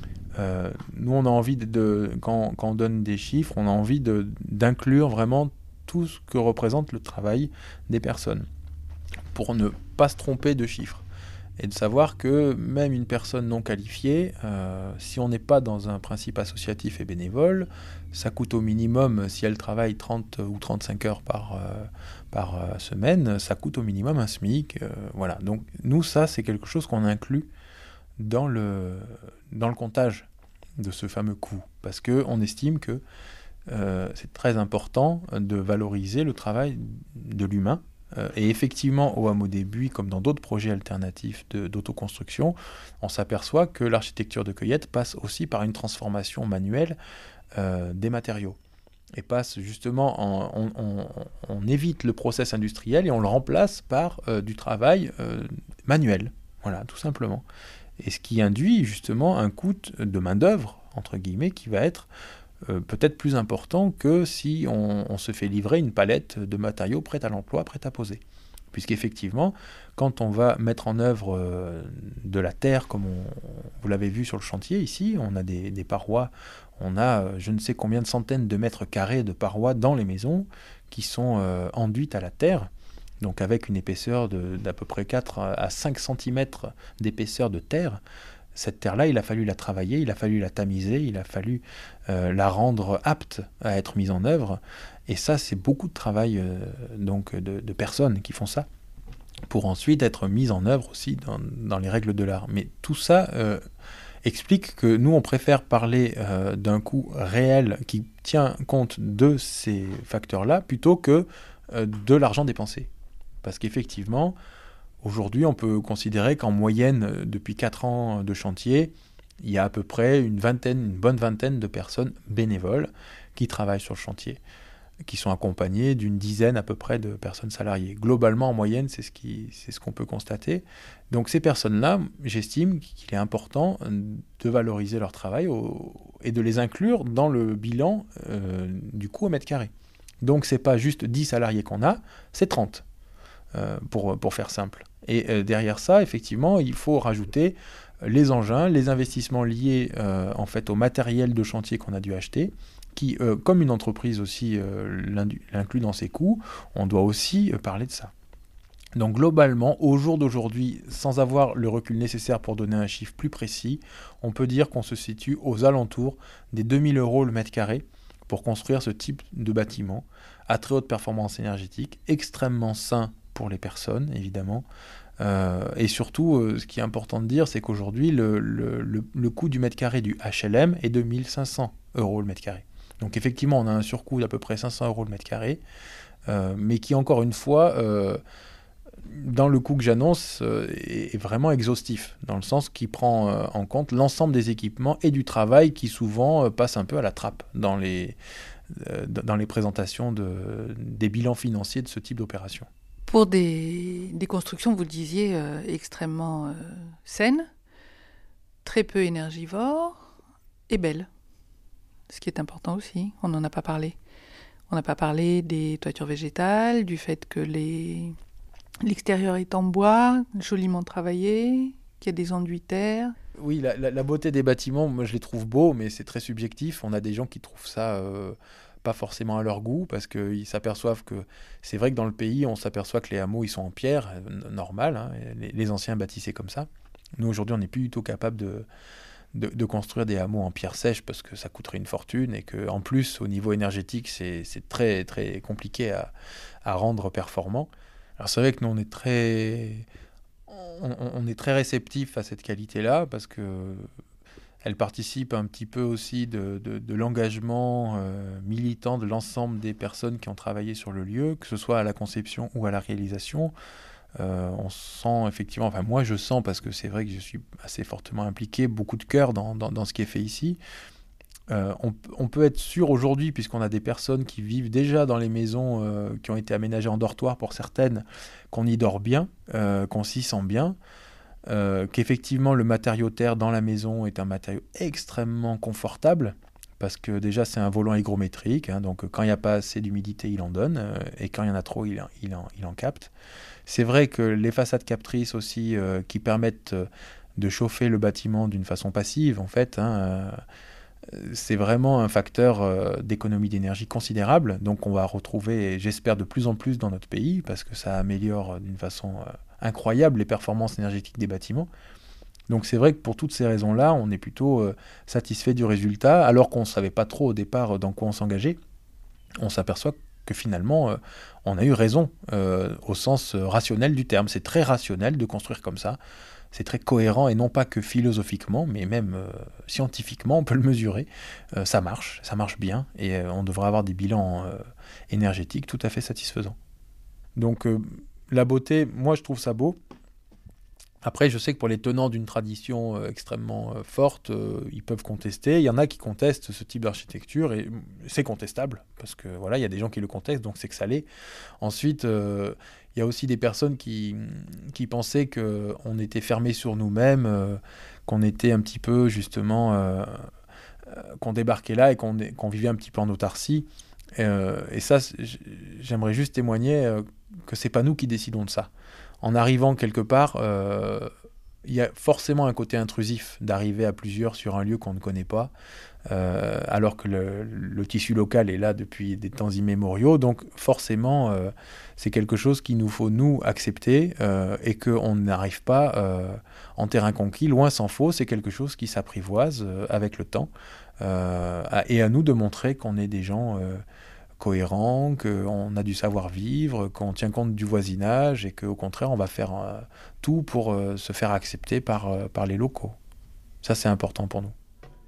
Euh, nous, on a envie, de, de quand, quand on donne des chiffres, on a envie de, d'inclure vraiment tout ce que représente le travail des personnes, pour ne pas se tromper de chiffres. Et de savoir que même une personne non qualifiée, euh, si on n'est pas dans un principe associatif et bénévole, ça coûte au minimum, si elle travaille trente ou trente-cinq heures par, euh, par euh, semaine, ça coûte au minimum un SMIC. Euh, voilà. Donc nous, ça, c'est quelque chose qu'on inclut dans le, dans le comptage de ce fameux coût. Parce qu'on estime que euh, c'est très important de valoriser le travail de l'humain. Et effectivement, au Hameau des Buis, comme dans d'autres projets alternatifs de, d'autoconstruction, on s'aperçoit que l'architecture de cueillette passe aussi par une transformation manuelle euh, des matériaux. Et passe justement, en, on, on, on évite le process industriel et on le remplace par euh, du travail euh, manuel. Voilà, tout simplement. Et ce qui induit justement un coût de main-d'œuvre, entre guillemets, qui va être Euh, peut-être plus important que si on, on se fait livrer une palette de matériaux prêts à l'emploi, prêts à poser. Puisqu'effectivement, quand on va mettre en œuvre euh, de la terre, comme on, vous l'avez vu sur le chantier ici, on a des, des parois, on a euh, je ne sais combien de centaines de mètres carrés de parois dans les maisons qui sont euh, enduites à la terre, donc avec une épaisseur de, d'à peu près quatre à cinq centimètres d'épaisseur de terre. Cette terre-là, il a fallu la travailler, il a fallu la tamiser, il a fallu euh, la rendre apte à être mise en œuvre. Et ça, c'est beaucoup de travail euh, donc de, de personnes qui font ça, pour ensuite être mise en œuvre aussi dans, dans les règles de l'art. Mais tout ça euh, explique que nous, on préfère parler euh, d'un coût réel qui tient compte de ces facteurs-là, plutôt que euh, de l'argent dépensé. Parce qu'effectivement, aujourd'hui, on peut considérer qu'en moyenne, depuis quatre ans de chantier, il y a à peu près une vingtaine, une bonne vingtaine de personnes bénévoles qui travaillent sur le chantier, qui sont accompagnées d'une dizaine à peu près de personnes salariées. Globalement, en moyenne, c'est ce qui, c'est ce qu'on peut constater. Donc ces personnes-là, j'estime qu'il est important de valoriser leur travail au, et de les inclure dans le bilan euh, du coût au mètre carré. Donc c'est pas juste dix salariés qu'on a, c'est trente. Euh, pour, pour faire simple. Et euh, derrière ça, effectivement, il faut rajouter les engins, les investissements liés euh, en fait au matériel de chantier qu'on a dû acheter, qui, euh, comme une entreprise aussi euh, l'inclut dans ses coûts, on doit aussi euh, parler de ça. Donc globalement, au jour d'aujourd'hui, sans avoir le recul nécessaire pour donner un chiffre plus précis, on peut dire qu'on se situe aux alentours des deux mille euros le mètre carré pour construire ce type de bâtiment à très haute performance énergétique, extrêmement sain pour les personnes, évidemment. Euh, et surtout, euh, ce qui est important de dire, c'est qu'aujourd'hui, le, le, le, le coût du mètre carré du H L M est de mille cinq cents euros le mètre carré. Donc effectivement, on a un surcoût d'à peu près cinq cents euros le mètre carré, euh, mais qui, encore une fois, euh, dans le coût que j'annonce, euh, est, est vraiment exhaustif, dans le sens qu'il prend euh, en compte l'ensemble des équipements et du travail qui souvent euh, passe un peu à la trappe dans les, euh, dans les présentations de, des bilans financiers de ce type d'opération. Pour des, des constructions, vous le disiez, euh, extrêmement euh, saines, très peu énergivores et belles. Ce qui est important aussi, on n'en a pas parlé. On n'a pas parlé des toitures végétales, du fait que les, l'extérieur est en bois, joliment travaillé, qu'il y a des enduits terre. Oui, la, la, la beauté des bâtiments, moi je les trouve beaux, mais c'est très subjectif. On a des gens qui trouvent ça... Euh, pas forcément à leur goût, parce qu'ils s'aperçoivent que c'est vrai que dans le pays, on s'aperçoit que les hameaux, ils sont en pierre, euh, normal, hein, les, les anciens bâtissaient comme ça. Nous, aujourd'hui, on n'est plus du tout capable de, de, de construire des hameaux en pierre sèche, parce que ça coûterait une fortune, et qu'en plus, au niveau énergétique, c'est, c'est très, très compliqué à, à rendre performant. Alors c'est vrai que nous, on est très, on, on est très réceptif à cette qualité-là, parce que elle participe un petit peu aussi de, de, de l'engagement euh, militant de l'ensemble des personnes qui ont travaillé sur le lieu, que ce soit à la conception ou à la réalisation. Euh, on sent effectivement, enfin moi je sens, parce que c'est vrai que je suis assez fortement impliqué, beaucoup de cœur dans, dans, dans ce qui est fait ici. Euh, on, on peut être sûr aujourd'hui, puisqu'on a des personnes qui vivent déjà dans les maisons euh, qui ont été aménagées en dortoir pour certaines, qu'on y dort bien, euh, qu'on s'y sent bien, euh, qu'effectivement le matériau terre dans la maison est un matériau extrêmement confortable, parce que déjà c'est un volant hygrométrique, hein, donc quand il n'y a pas assez d'humidité il en donne, euh, et quand il y en a trop il, il, en, il en capte. C'est vrai que les façades captrices aussi, euh, qui permettent de chauffer le bâtiment d'une façon passive, en fait, hein, euh, c'est vraiment un facteur euh, d'économie d'énergie considérable. Donc on va retrouver, j'espère, de plus en plus dans notre pays, parce que ça améliore d'une façon euh, incroyable les performances énergétiques des bâtiments. Donc c'est vrai que pour toutes ces raisons-là, on est plutôt euh, satisfait du résultat, alors qu'on ne savait pas trop au départ dans quoi on s'engageait. On s'aperçoit que finalement, euh, on a eu raison euh, au sens euh, rationnel du terme. C'est très rationnel de construire comme ça. C'est très cohérent, et non pas que philosophiquement, mais même euh, scientifiquement, on peut le mesurer. Euh, ça marche, ça marche bien, et euh, on devrait avoir des bilans euh, énergétiques tout à fait satisfaisants. Donc euh, la beauté, moi je trouve ça beau. Après, je sais que pour les tenants d'une tradition euh, extrêmement euh, forte, euh, ils peuvent contester. Il y en a qui contestent ce type d'architecture, et c'est contestable, parce que voilà, il y a des gens qui le contestent, donc c'est que ça l'est. Ensuite, euh, il y a aussi des personnes qui, qui pensaient qu'on était fermé sur nous-mêmes, euh, qu'on était un petit peu, justement, euh, euh, qu'on débarquait là et qu'on, qu'on vivait un petit peu en autarcie. Euh, et ça, j'aimerais juste témoigner euh, que c'est pas nous qui décidons de ça. En arrivant quelque part, euh, il y a forcément un côté intrusif d'arriver à plusieurs sur un lieu qu'on ne connaît pas, euh, alors que le, le tissu local est là depuis des temps immémoriaux. Donc forcément, euh, c'est quelque chose qu'il nous faut, nous, accepter, euh, et qu'on n'arrive pas euh, en terrain conquis. Loin s'en faut, c'est quelque chose qui s'apprivoise euh, avec le temps. Euh, et à nous de montrer qu'on est des gens euh, cohérents, qu'on a du savoir-vivre, qu'on tient compte du voisinage, et qu'au contraire, on va faire euh, tout pour euh, se faire accepter par, euh, par les locaux. Ça, c'est important pour nous.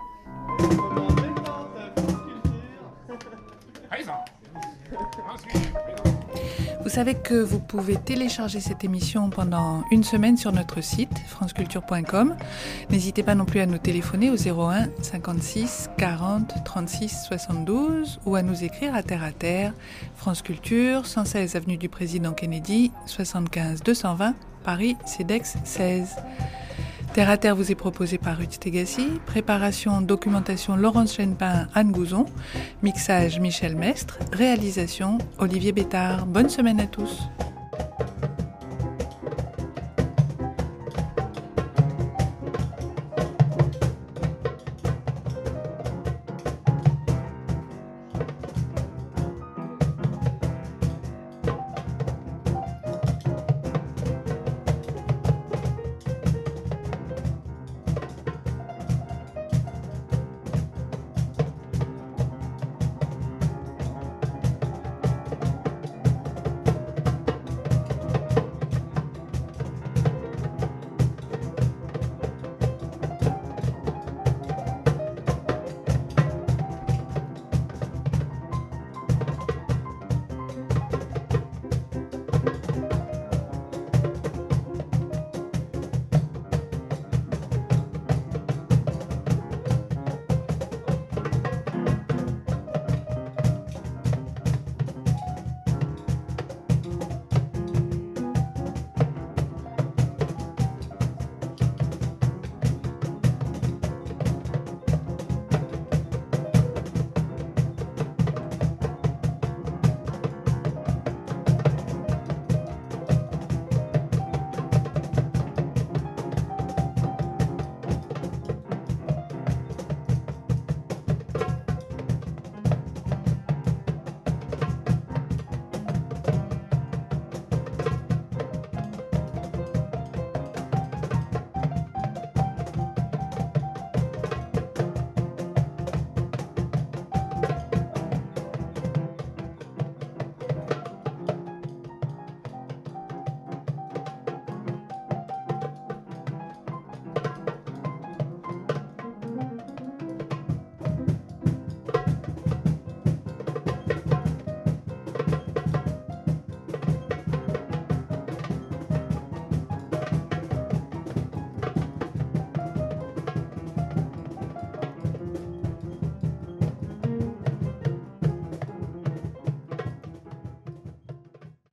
Vous savez que vous pouvez télécharger cette émission pendant une semaine sur notre site franceculture point com. N'hésitez pas non plus à nous téléphoner au zéro un cinquante-six quarante trente-six soixante-douze ou à nous écrire à Terre à Terre, France Culture, cent seize avenue du Président Kennedy, soixante-quinze deux cent vingt, Paris, CEDEX seize. Terre à Terre vous est proposé par Ruth Stegassi, préparation, documentation Laurence Chenpin, Anne Gouzon, mixage Michel Mestre, réalisation Olivier Bétard. Bonne semaine à tous.